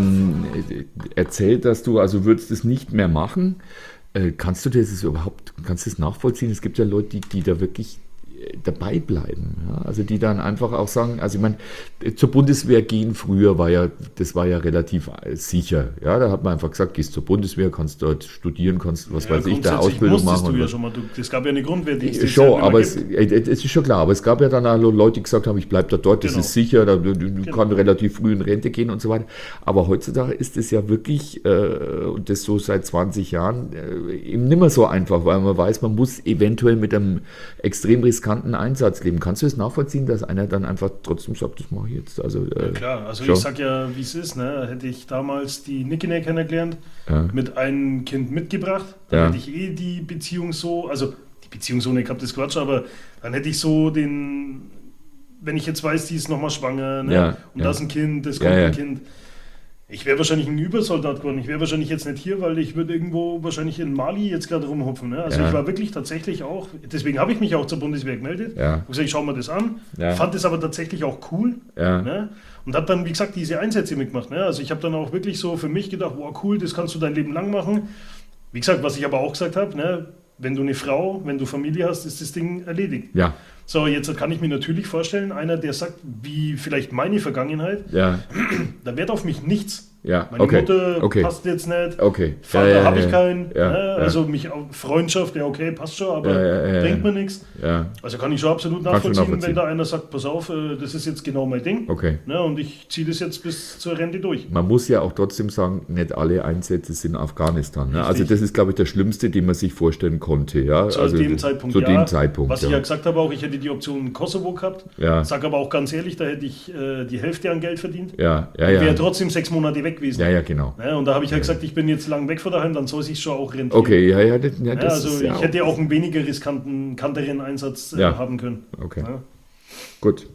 erzählt, dass du würdest es nicht mehr machen. Kannst du das nachvollziehen? Es gibt ja Leute, die da wirklich dabei bleiben. Ja? Also die dann einfach auch sagen, also ich meine, zur Bundeswehr gehen früher das war ja relativ sicher. Ja? Da hat man einfach gesagt, gehst zur Bundeswehr, kannst dort studieren, kannst da Ausbildung machen. Du ja schon mal, es gab ja eine Grundwehrdienst. Schon, aber es ist schon klar. Aber es gab ja dann auch Leute, die gesagt haben, ich bleibe da dort, das ist sicher, du kannst relativ früh in Rente gehen und so weiter. Aber heutzutage ist es ja wirklich, und das so seit 20 Jahren, eben nicht mehr so einfach, weil man weiß, man muss eventuell mit einem extrem riskanten Einsatz leben. Kannst du es nachvollziehen, dass einer dann einfach trotzdem sagt, das mache ich jetzt? Also, ja klar, also ich sag ja, wie es ist. Ne? Hätte ich damals die Nickine kennengelernt, mit einem Kind mitgebracht, dann hätte ich die Beziehung so, also die Beziehung so nicht gehabt, das Quatsch, aber dann hätte ich so wenn ich jetzt weiß, die ist nochmal schwanger, ne? Und da ist ein Kind, das kommt ein Kind. Ich wäre wahrscheinlich ein Übersoldat geworden. Ich wäre wahrscheinlich jetzt nicht hier, weil ich würde irgendwo wahrscheinlich in Mali jetzt gerade rumhupfen. Ne? Also ich war wirklich tatsächlich auch, deswegen habe ich mich auch zur Bundeswehr gemeldet. Und gesagt, ich schaue mir das an. Fand das aber tatsächlich auch cool. Ne? Und habe dann, wie gesagt, diese Einsätze mitgemacht. Ne? Also ich habe dann auch wirklich so für mich gedacht, wow, cool, das kannst du dein Leben lang machen. Wie gesagt, was ich aber auch gesagt habe, ne? Wenn du eine Frau, wenn du Familie hast, ist das Ding erledigt. Ja. So, jetzt kann ich mir natürlich vorstellen, einer, der sagt, wie vielleicht meine Vergangenheit, da wird auf mich nichts. Ja. Meine Mutter passt jetzt nicht, Vater habe ich keinen, also mich auf Freundschaft, passt schon, aber bringt mir nichts. Ja. Also kann ich schon absolut nachvollziehen, wenn da einer sagt, pass auf, das ist jetzt genau mein Ding, ne, und ich ziehe das jetzt bis zur Rente durch. Man muss ja auch trotzdem sagen, nicht alle Einsätze sind Afghanistan. Ne? Also das ist, glaube ich, der schlimmste, den man sich vorstellen konnte. Ja? Zu dem Zeitpunkt, was ich ja gesagt habe, auch ich hätte die Option Kosovo gehabt, sage aber auch ganz ehrlich, da hätte ich die Hälfte an Geld verdient und wäre trotzdem 6 Monate weg gewesen. Ja, genau. Ja, und da habe ich gesagt, ich bin jetzt lang weg von daheim, dann soll sich schon auch rentieren. Okay, das also ich hätte auch einen weniger riskanteren Einsatz haben können. Okay. Ja. Gut.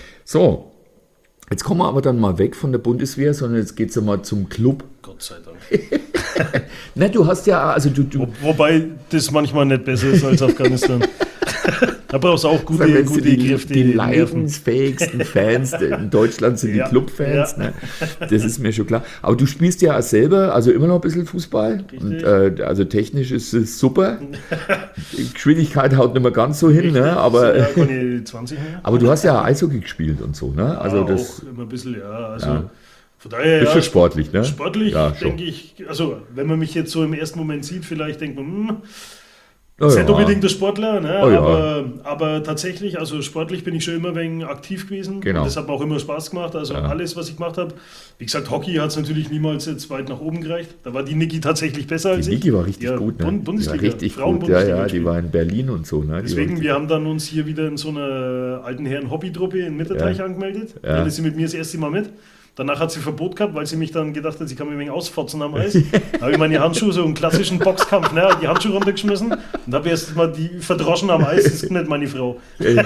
So, jetzt kommen wir aber dann mal weg von der Bundeswehr, sondern jetzt geht es ja mal zum Club. Gott sei Dank. Na, du hast ja, also du Wobei das manchmal nicht besser ist als Afghanistan. Da brauchst du auch gute Kräfte. Die leidensfähigsten Fans in Deutschland sind die Clubfans. Ja. Ne? Das ist mir schon klar. Aber du spielst ja selber, also immer noch ein bisschen Fußball. Und, also technisch ist es super. Die Geschwindigkeit haut nicht mehr ganz so hin. Ne? Aber, aber du hast ja Eishockey gespielt und so. Ne? Also das, auch immer ein bisschen, Also von daher, ist schon sportlich, ne? Sportlich, denke ich, also wenn man mich jetzt so im ersten Moment sieht, vielleicht denkt man, nicht unbedingt der Sportler, ne? Aber tatsächlich, also sportlich bin ich schon immer ein wenig aktiv gewesen. Genau. Und das hat mir auch immer Spaß gemacht. Also alles, was ich gemacht habe. Wie gesagt, Hockey hat es natürlich niemals jetzt weit nach oben gereicht. Da war die Niki tatsächlich besser als ich. Die Niki war richtig gut, ne? Bundesliga, richtig gut. Ja, die war in Berlin und so. Ne? Deswegen, wir haben dann uns hier wieder in so einer alten Herren Hobbytruppe in Mitterteich angemeldet. Ja. Dann ist sie mit mir das erste Mal mit. Danach hat sie Verbot gehabt, weil sie mich dann gedacht hat, sie kann mich ein wenig ausfotzen am Eis. Da habe ich meine Handschuhe, so einen klassischen Boxkampf, ne, die Handschuhe runtergeschmissen und habe erst mal die verdroschen am Eis, das ist nicht meine Frau.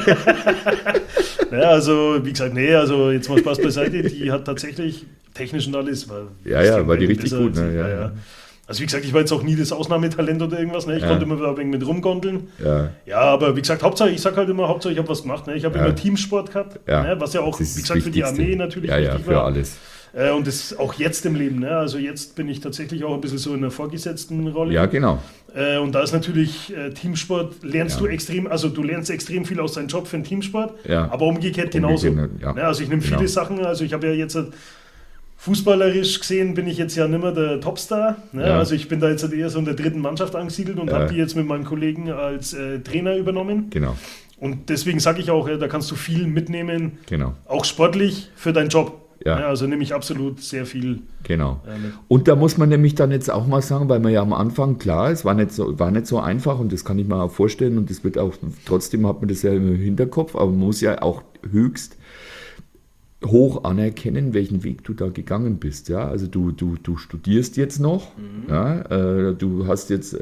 Also wie gesagt, also jetzt mal Spaß beiseite, die hat tatsächlich technisch und alles. War die richtig gut. Ne? Ja. Also wie gesagt, ich war jetzt auch nie das Ausnahmetalent oder irgendwas. Ne? Ich konnte immer ein wenig mit rumgondeln. Ja, aber wie gesagt, Hauptsache, ich sage halt immer, ich habe was gemacht. Ne? Ich habe immer Teamsport gehabt, ne? Was ja auch, wie gesagt, für die Armee natürlich wichtig für war. Alles. Und das auch jetzt im Leben. Ne? Also jetzt bin ich tatsächlich auch ein bisschen so in der vorgesetzten Rolle. Ja, genau. Und da ist natürlich Teamsport, lernst du extrem, also du lernst extrem viel aus deinem Job für den Teamsport, aber umgekehrt genauso. Ne? Also ich nehme viele Sachen, also ich habe ja jetzt... Fußballerisch gesehen bin ich jetzt ja nicht mehr der Topstar. Ne? Also ich bin da jetzt eher so in der dritten Mannschaft angesiedelt und habe die jetzt mit meinem Kollegen als Trainer übernommen. Genau. Und deswegen sage ich auch, da kannst du viel mitnehmen, auch sportlich für deinen Job. Ja. Ja, also nehme ich absolut sehr viel. Genau. Mit. Und da muss man nämlich dann jetzt auch mal sagen, weil man ja am Anfang, klar, es war nicht so einfach und das kann ich mir auch vorstellen und das wird auch, trotzdem hat man das ja im Hinterkopf, aber man muss ja auch höchst hoch anerkennen, welchen Weg du da gegangen bist. Ja? Also du studierst jetzt noch, ja? Du hast jetzt,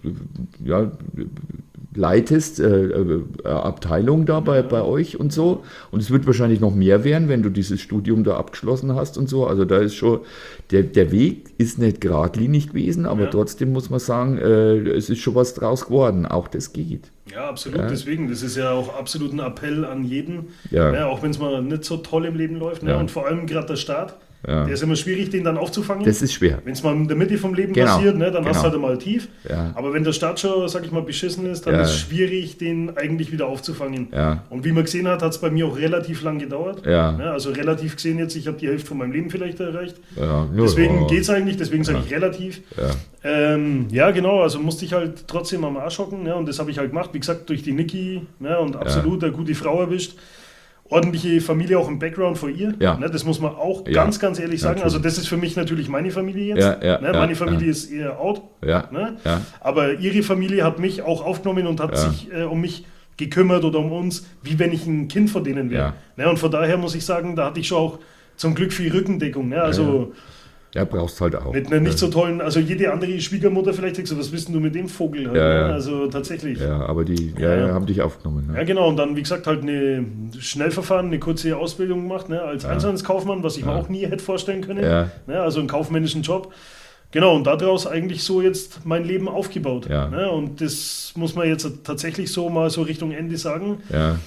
leitest Abteilung da bei euch und so. Und es wird wahrscheinlich noch mehr werden, wenn du dieses Studium da abgeschlossen hast und so. Also da ist schon, der Weg ist nicht geradlinig gewesen, aber trotzdem muss man sagen, es ist schon was draus geworden. Auch das geht. Ja, absolut. Ja. Deswegen, das ist ja auch absolut ein Appell an jeden, ja. Auch wenn es mal nicht so toll im Leben läuft. Ne? Ja. Und vor allem gerade der Start, Ja. der ist immer schwierig, den dann aufzufangen. Das ist schwer. Wenn es mal in der Mitte vom Leben Genau. passiert, ne, dann Genau. hast du halt einmal tief. Ja. Aber wenn der Start schon, sag ich mal, beschissen ist, dann Ja. ist es schwierig, den eigentlich wieder aufzufangen. Ja. Und wie man gesehen hat, hat es bei mir auch relativ lang gedauert. Ja. Ne? Also relativ gesehen jetzt, ich habe die Hälfte von meinem Leben vielleicht erreicht. Ja. Deswegen geht es eigentlich, deswegen sage Ja. ich relativ. Ja. Ja, genau, also musste ich halt trotzdem am Arsch hocken, ne? Und das habe ich halt gemacht, wie gesagt, durch die Niki, ne? Und absolut eine gute Frau erwischt. Ordentliche Familie auch im Background vor ihr. Ja. Ne? Das muss man auch Ja. ganz ehrlich sagen. Natürlich. Also das ist für mich natürlich meine Familie jetzt. Ja, ne? Meine Familie ist eher out. Ja. Ne? Ja. Aber ihre Familie hat mich auch aufgenommen und hat sich um mich gekümmert oder um uns, wie wenn ich ein Kind von denen wäre. Ja. Ne? Und von daher muss ich sagen, da hatte ich schon auch zum Glück viel Rückendeckung. Ne? Also Ja, brauchst halt auch. mit einer nicht so tollen, also jede andere Schwiegermutter vielleicht sagt so, was bist denn du mit dem Vogel? Halt, Ja, ne? ja. Also tatsächlich. Ja, aber die Ja. haben dich aufgenommen. Ne? Ja, genau. Und dann, wie gesagt, halt eine Schnellverfahren, eine kurze Ausbildung gemacht, ne, als Einzelhandelskaufmann, was ich mir auch nie hätte vorstellen können. Ja. Ne, also einen kaufmännischen Job. Genau, und daraus eigentlich so jetzt mein Leben aufgebaut. Ja. Ne, und das muss man jetzt tatsächlich so mal so Richtung Ende sagen. Ja.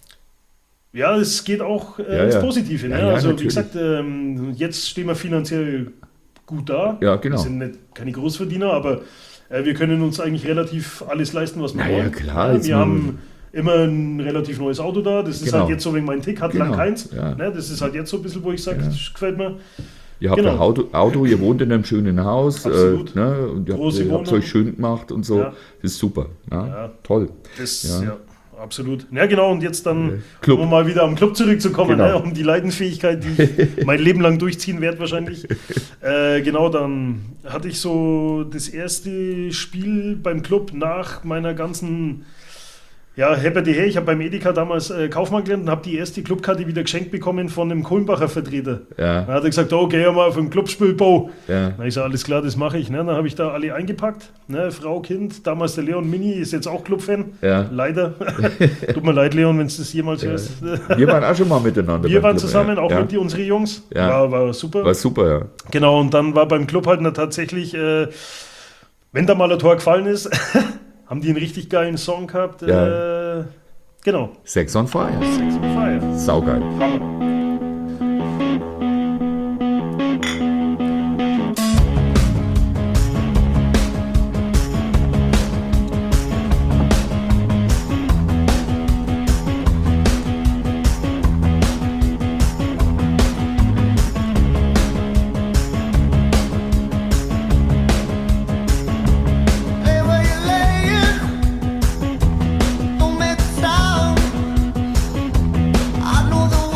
Ja, es geht auch Ja, ins ja. Positive. Ne? Ja, ja, also natürlich. wie gesagt, jetzt stehen wir finanziell gut da. Ja, genau. Wir sind nicht, keine Großverdiener, aber wir können uns eigentlich relativ alles leisten, was wir Na wollen. ja, klar, Ja, jetzt wir nur- haben immer ein relativ neues Auto da. Das ist Genau. halt jetzt so wegen mein Tick, hat Genau, lang keins. ja. Ne? Das ist halt jetzt so ein bisschen, wo ich sage, Ja. das gefällt mir. Ihr habt Genau. ein Auto, ihr wohnt in einem schönen Haus. Absolut. Ne? Und ihr Große habt es Wohnung. euch schön gemacht und so. Ja. Das ist super. Ja? Ja. Toll. Das, Ja. ja. Absolut. Ja, genau. Und jetzt dann, Club. um mal wieder am Club zurückzukommen, Genau. ne? Um die Leidensfähigkeit, die ich mein Leben lang durchziehen werde wahrscheinlich. Genau, dann hatte ich so das erste Spiel beim Club nach meiner ganzen Hepperte her. Ich habe beim Edeka damals Kaufmann gelernt und habe die erste Clubkarte wieder geschenkt bekommen von einem Kulmbacher Vertreter. Ja. Dann hat er gesagt, oh, geh ja mal auf ein Clubspielbau. Ja. Na, ich sage, alles klar, das mache ich. Ne? Dann habe ich da alle eingepackt. Ne? Frau, Kind, damals der Leon Mini, ist jetzt auch Clubfan. Ja. Leider. Tut mir leid, Leon, wenn du das jemals hörst. Wir waren auch schon mal miteinander. Wir beim waren Club, zusammen, auch ja. mit unsere Jungs. Ja. War super. War super, ja. Genau, und dann war beim Club halt tatsächlich, wenn da mal ein Tor gefallen ist, haben die einen richtig geilen Song gehabt. Ja. Genau. Sex on Fire. Sex on Fire. Saugeil. Hammer. Lay where you're laying, don't make a sound. I know they're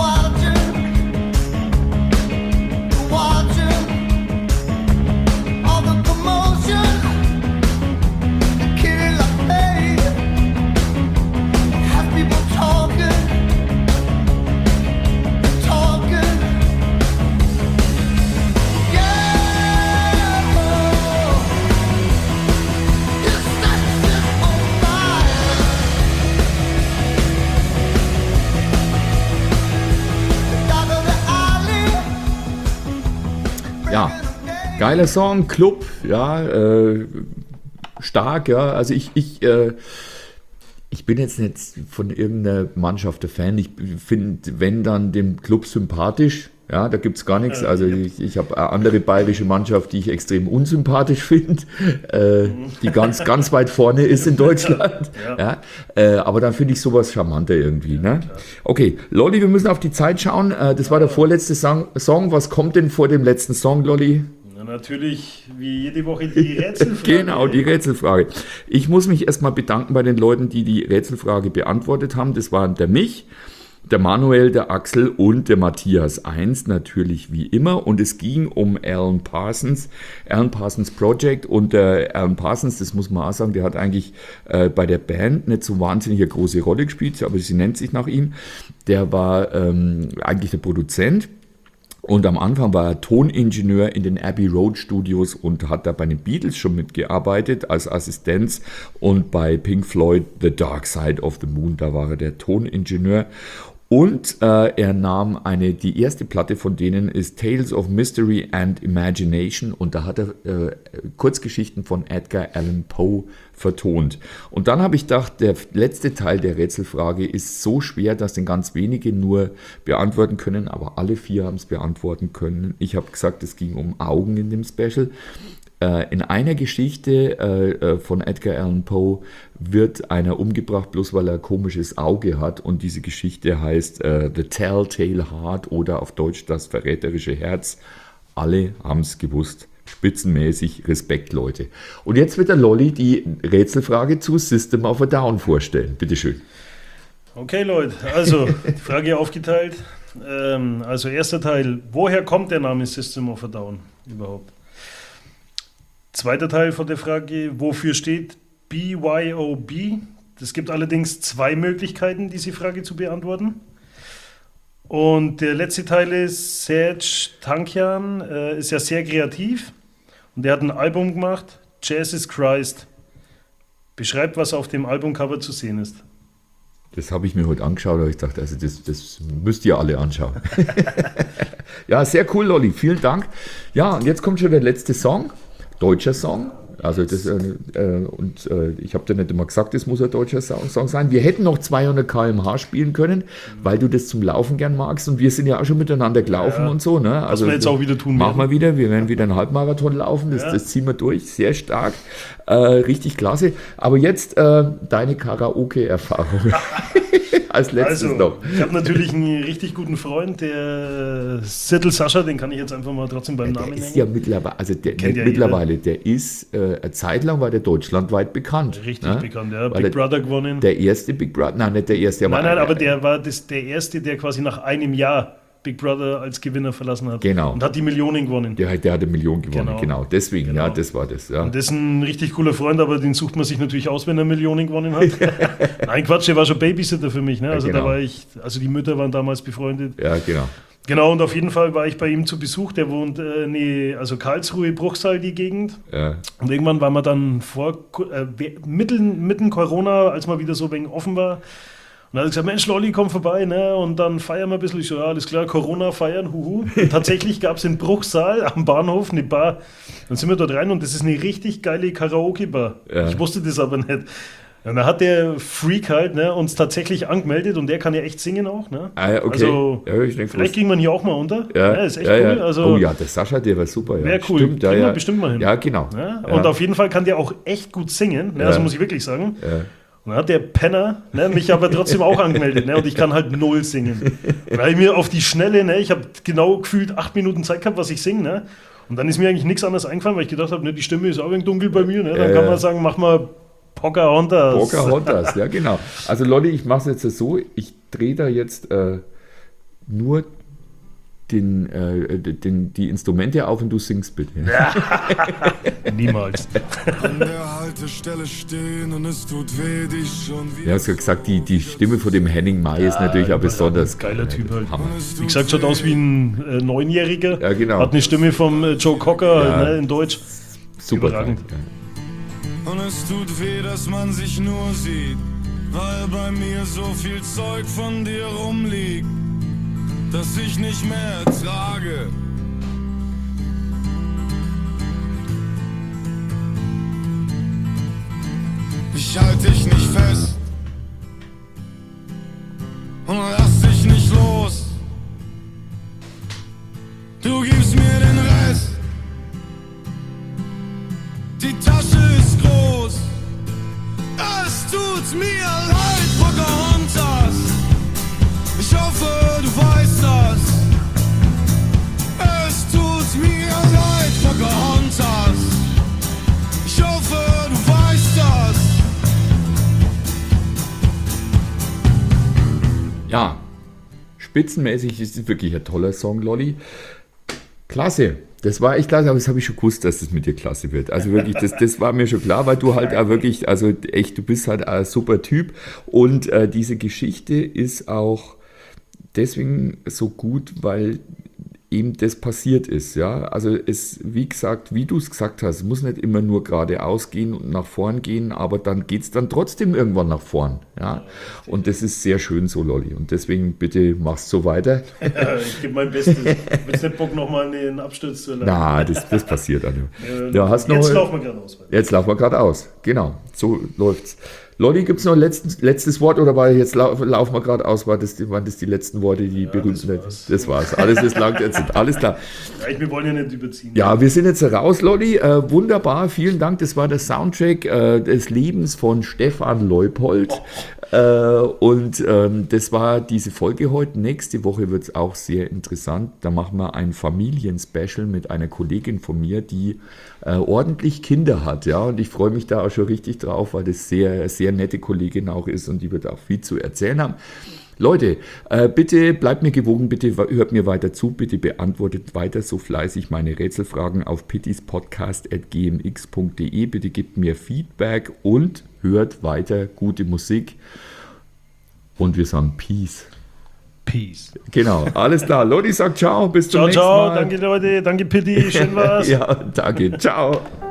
watching all the commotion, the killing like pain. Have people talking. Ja, geiler Song, Club, ja, stark, ja. Also ich bin jetzt nicht von irgendeiner Mannschaft der Fan. Ich finde, wenn dann dem Club sympathisch, ja, da gibt es gar nichts. Also ich habe eine andere bayerische Mannschaft, die ich extrem unsympathisch finde, die ganz weit vorne ist in Deutschland. Ja. Aber dann finde ich sowas charmanter irgendwie. Ne? Okay, Lolli, wir müssen auf die Zeit schauen. Das war der vorletzte Song. Was kommt denn vor dem letzten Song, Lolli? Na, natürlich, wie jede Woche, die Rätselfrage. Genau, die Rätselfrage. Ich muss mich erstmal bedanken bei den Leuten, die die Rätselfrage beantwortet haben. Das waren der Mich, Der Manuel, der Axel und der Matthias 1 natürlich wie immer. Und es ging um Alan Parsons Project. Und der Alan Parsons, das muss man auch sagen, der hat eigentlich bei der Band nicht so wahnsinnig eine große Rolle gespielt, aber sie nennt sich nach ihm. Der war eigentlich der Produzent. Und am Anfang war er Toningenieur in den Abbey Road Studios und hat da bei den Beatles schon mitgearbeitet als Assistenz und bei Pink Floyd The Dark Side of the Moon, da war er der Toningenieur. Und er nahm die erste Platte von denen ist Tales of Mystery and Imagination und da hat er Kurzgeschichten von Edgar Allan Poe vertont. Und dann habe ich gedacht, der letzte Teil der Rätselfrage ist so schwer, dass den ganz wenige nur beantworten können, aber alle 4 haben es beantworten können. Ich habe gesagt, es ging um Augen in dem Special. In einer Geschichte von Edgar Allan Poe wird einer umgebracht, bloß weil er ein komisches Auge hat. Und diese Geschichte heißt The Telltale Heart oder auf Deutsch das verräterische Herz. Alle haben es gewusst. Spitzenmäßig, Respekt, Leute. Und jetzt wird der Lolli die Rätselfrage zu System of a Down vorstellen. Bitteschön. Okay, Leute, also die Frage aufgeteilt. Also erster Teil, woher kommt der Name System of a Down überhaupt? Zweiter Teil von der Frage, wofür steht BYOB? Es gibt allerdings 2 Möglichkeiten, diese Frage zu beantworten. Und der letzte Teil ist, Serj Tankian ist ja sehr kreativ und er hat ein Album gemacht, Jesus Christ. Beschreibt, was auf dem Albumcover zu sehen ist. Das habe ich mir heute angeschaut, aber ich dachte, also das müsst ihr alle anschauen. Ja, sehr cool, Lolli, vielen Dank. Ja, und jetzt kommt schon der letzte Song. Deutscher Song, also das, ich habe dir nicht immer gesagt, das muss ein deutscher Song sein. Wir hätten noch 200 km/h spielen können, weil du das zum Laufen gern magst und wir sind ja auch schon miteinander gelaufen und so. Ne? Also was wir jetzt auch wieder tun machen wir wieder, wir werden wieder einen Halbmarathon laufen, das ziehen wir durch, sehr stark, richtig klasse. Aber jetzt deine Karaoke-Erfahrung. Als letztes noch. Ich habe natürlich einen richtig guten Freund, der Siddle Sascha, den kann ich jetzt einfach mal trotzdem beim Namen nennen. Der ist ja mittlerweile, also der ist eine Zeit lang war der deutschlandweit bekannt. Richtig bekannt, ja. Big Brother gewonnen. Der erste Big Brother, nein, nicht der erste. Aber der war der erste, der quasi nach einem Jahr Big Brother als Gewinner verlassen hat. Genau. Und hat die Millionen gewonnen. Der hat eine Million gewonnen, genau. Deswegen, ja, das war das. Ja. Und das ist ein richtig cooler Freund, aber den sucht man sich natürlich aus, wenn er Millionen gewonnen hat. Nein, Quatsch, der war schon Babysitter für mich. Ne? Also da war also die Mütter waren damals befreundet. Ja, genau. Genau, und auf jeden Fall war ich bei ihm zu Besuch. Der wohnt, also Karlsruhe, Bruchsal, die Gegend. Ja. Und irgendwann waren wir dann mitten Corona, als mal wieder so ein wenig offen war. Und dann hat er gesagt, Mensch, Lolli, komm vorbei, ne? Und dann feiern wir ein bisschen. Ich so, ja, alles klar, Corona feiern, huhu. Und tatsächlich gab es in Bruchsal am Bahnhof eine Bar. Dann sind wir dort rein und das ist eine richtig geile Karaoke-Bar. Ja. Ich wusste das aber nicht. Und da hat der Freak halt uns tatsächlich angemeldet und der kann ja echt singen auch. Ne? Ah, okay. Also, vielleicht ging man hier auch mal unter. Ja, ist echt cool. Also, oh ja, der Sascha, der war super. Wäre cool, stimmt, kriegen wir bestimmt mal hin. Ja, genau. Ja? Und auf jeden Fall kann der auch echt gut singen, ne? Also muss ich wirklich sagen. Ja. Und dann hat der Penner mich aber trotzdem auch angemeldet, ne? Und ich kann halt 0 singen. Und da habe ich mir auf die Schnelle, ich habe genau gefühlt 8 Minuten Zeit gehabt, was ich singe, ne? Und dann ist mir eigentlich nichts anderes eingefallen, weil ich gedacht habe, ne, die Stimme ist auch ein wenig dunkel bei mir, ne? Dann kann man sagen, mach mal Pocahontas. Pocahontas, ja genau. Also Lolli, ich mache es jetzt so, ich drehe da jetzt nur die Instrumente auf und du singst bitte. Ja. Niemals. An der Haltestelle stehen und es tut weh, dich schon wieder. Ja, hast ja gesagt, die Stimme von dem Henning May ist natürlich auch besonders geiler Typ halt. Hammer. Wie gesagt, schaut aus wie ein 9-Jähriger. Ja, genau. Hat eine Stimme vom Joe Cocker in Deutsch. Super. Überragend. Und es tut weh, dass man sich nur sieht, weil bei mir so viel Zeug von dir rumliegt, dass ich nicht mehr ertrage. Ich halte dich nicht fest und lass dich nicht los. Du gibst mir den Rest. Die Tasche ist groß. Es tut mir leid, Pocahontas. Ich hoffe, du weißt das. Es tut mir leid, Pocahontas. Ich hoffe, du weißt das. Ja, spitzenmäßig ist es wirklich ein toller Song, Lolli. Klasse. Das war echt klasse, aber das habe ich schon gewusst, dass das mit dir klasse wird. Also wirklich, das war mir schon klar, weil du halt auch wirklich, also echt, du bist halt ein super Typ. Und diese Geschichte ist auch deswegen so gut, weil eben das passiert ist, ja. Also es, wie gesagt, wie du es gesagt hast, es muss nicht immer nur geradeaus gehen und nach vorn gehen, aber dann geht es dann trotzdem irgendwann nach vorn, ja. Und das ist sehr schön so, Lolli. Und deswegen bitte machst so weiter. Ja, ich gebe mein Bestes. Ich habe jetzt nicht Bock, nochmal einen Absturz zu erleiden. Na, das passiert dann. Ja, jetzt laufen wir gerade aus. Jetzt laufen wir gerade aus, genau. So läuft's. Lolli, gibt es noch ein letztes Wort oder war jetzt laufen wir gerade aus? Waren das die letzten Worte, die berühmten? Das war's. Alles ist lang jetzt. Alles klar. Ja, wir wollen ja nicht überziehen. Ja, wir sind jetzt raus, Lolli. Wunderbar, vielen Dank. Das war der Soundtrack des Lebens von Stefan Leupold. Das war diese Folge heute. Nächste Woche wird es auch sehr interessant. Da machen wir ein Familienspecial mit einer Kollegin von mir, die ordentlich Kinder hat. Ja, und ich freue mich da auch schon richtig drauf, weil das sehr, sehr nette Kollegin auch ist und die wird auch viel zu erzählen haben. Leute, bitte bleibt mir gewogen, bitte hört mir weiter zu, bitte beantwortet weiter so fleißig meine Rätselfragen auf pittispodcast@gmx.de. Bitte gebt mir Feedback und hört weiter gute Musik. Und wir sagen Peace. Peace. Genau, alles klar. Lolli sagt ciao, bis zum nächsten Mal. Ciao, danke Leute, danke Pitti, schön war's. Ja, danke, ciao.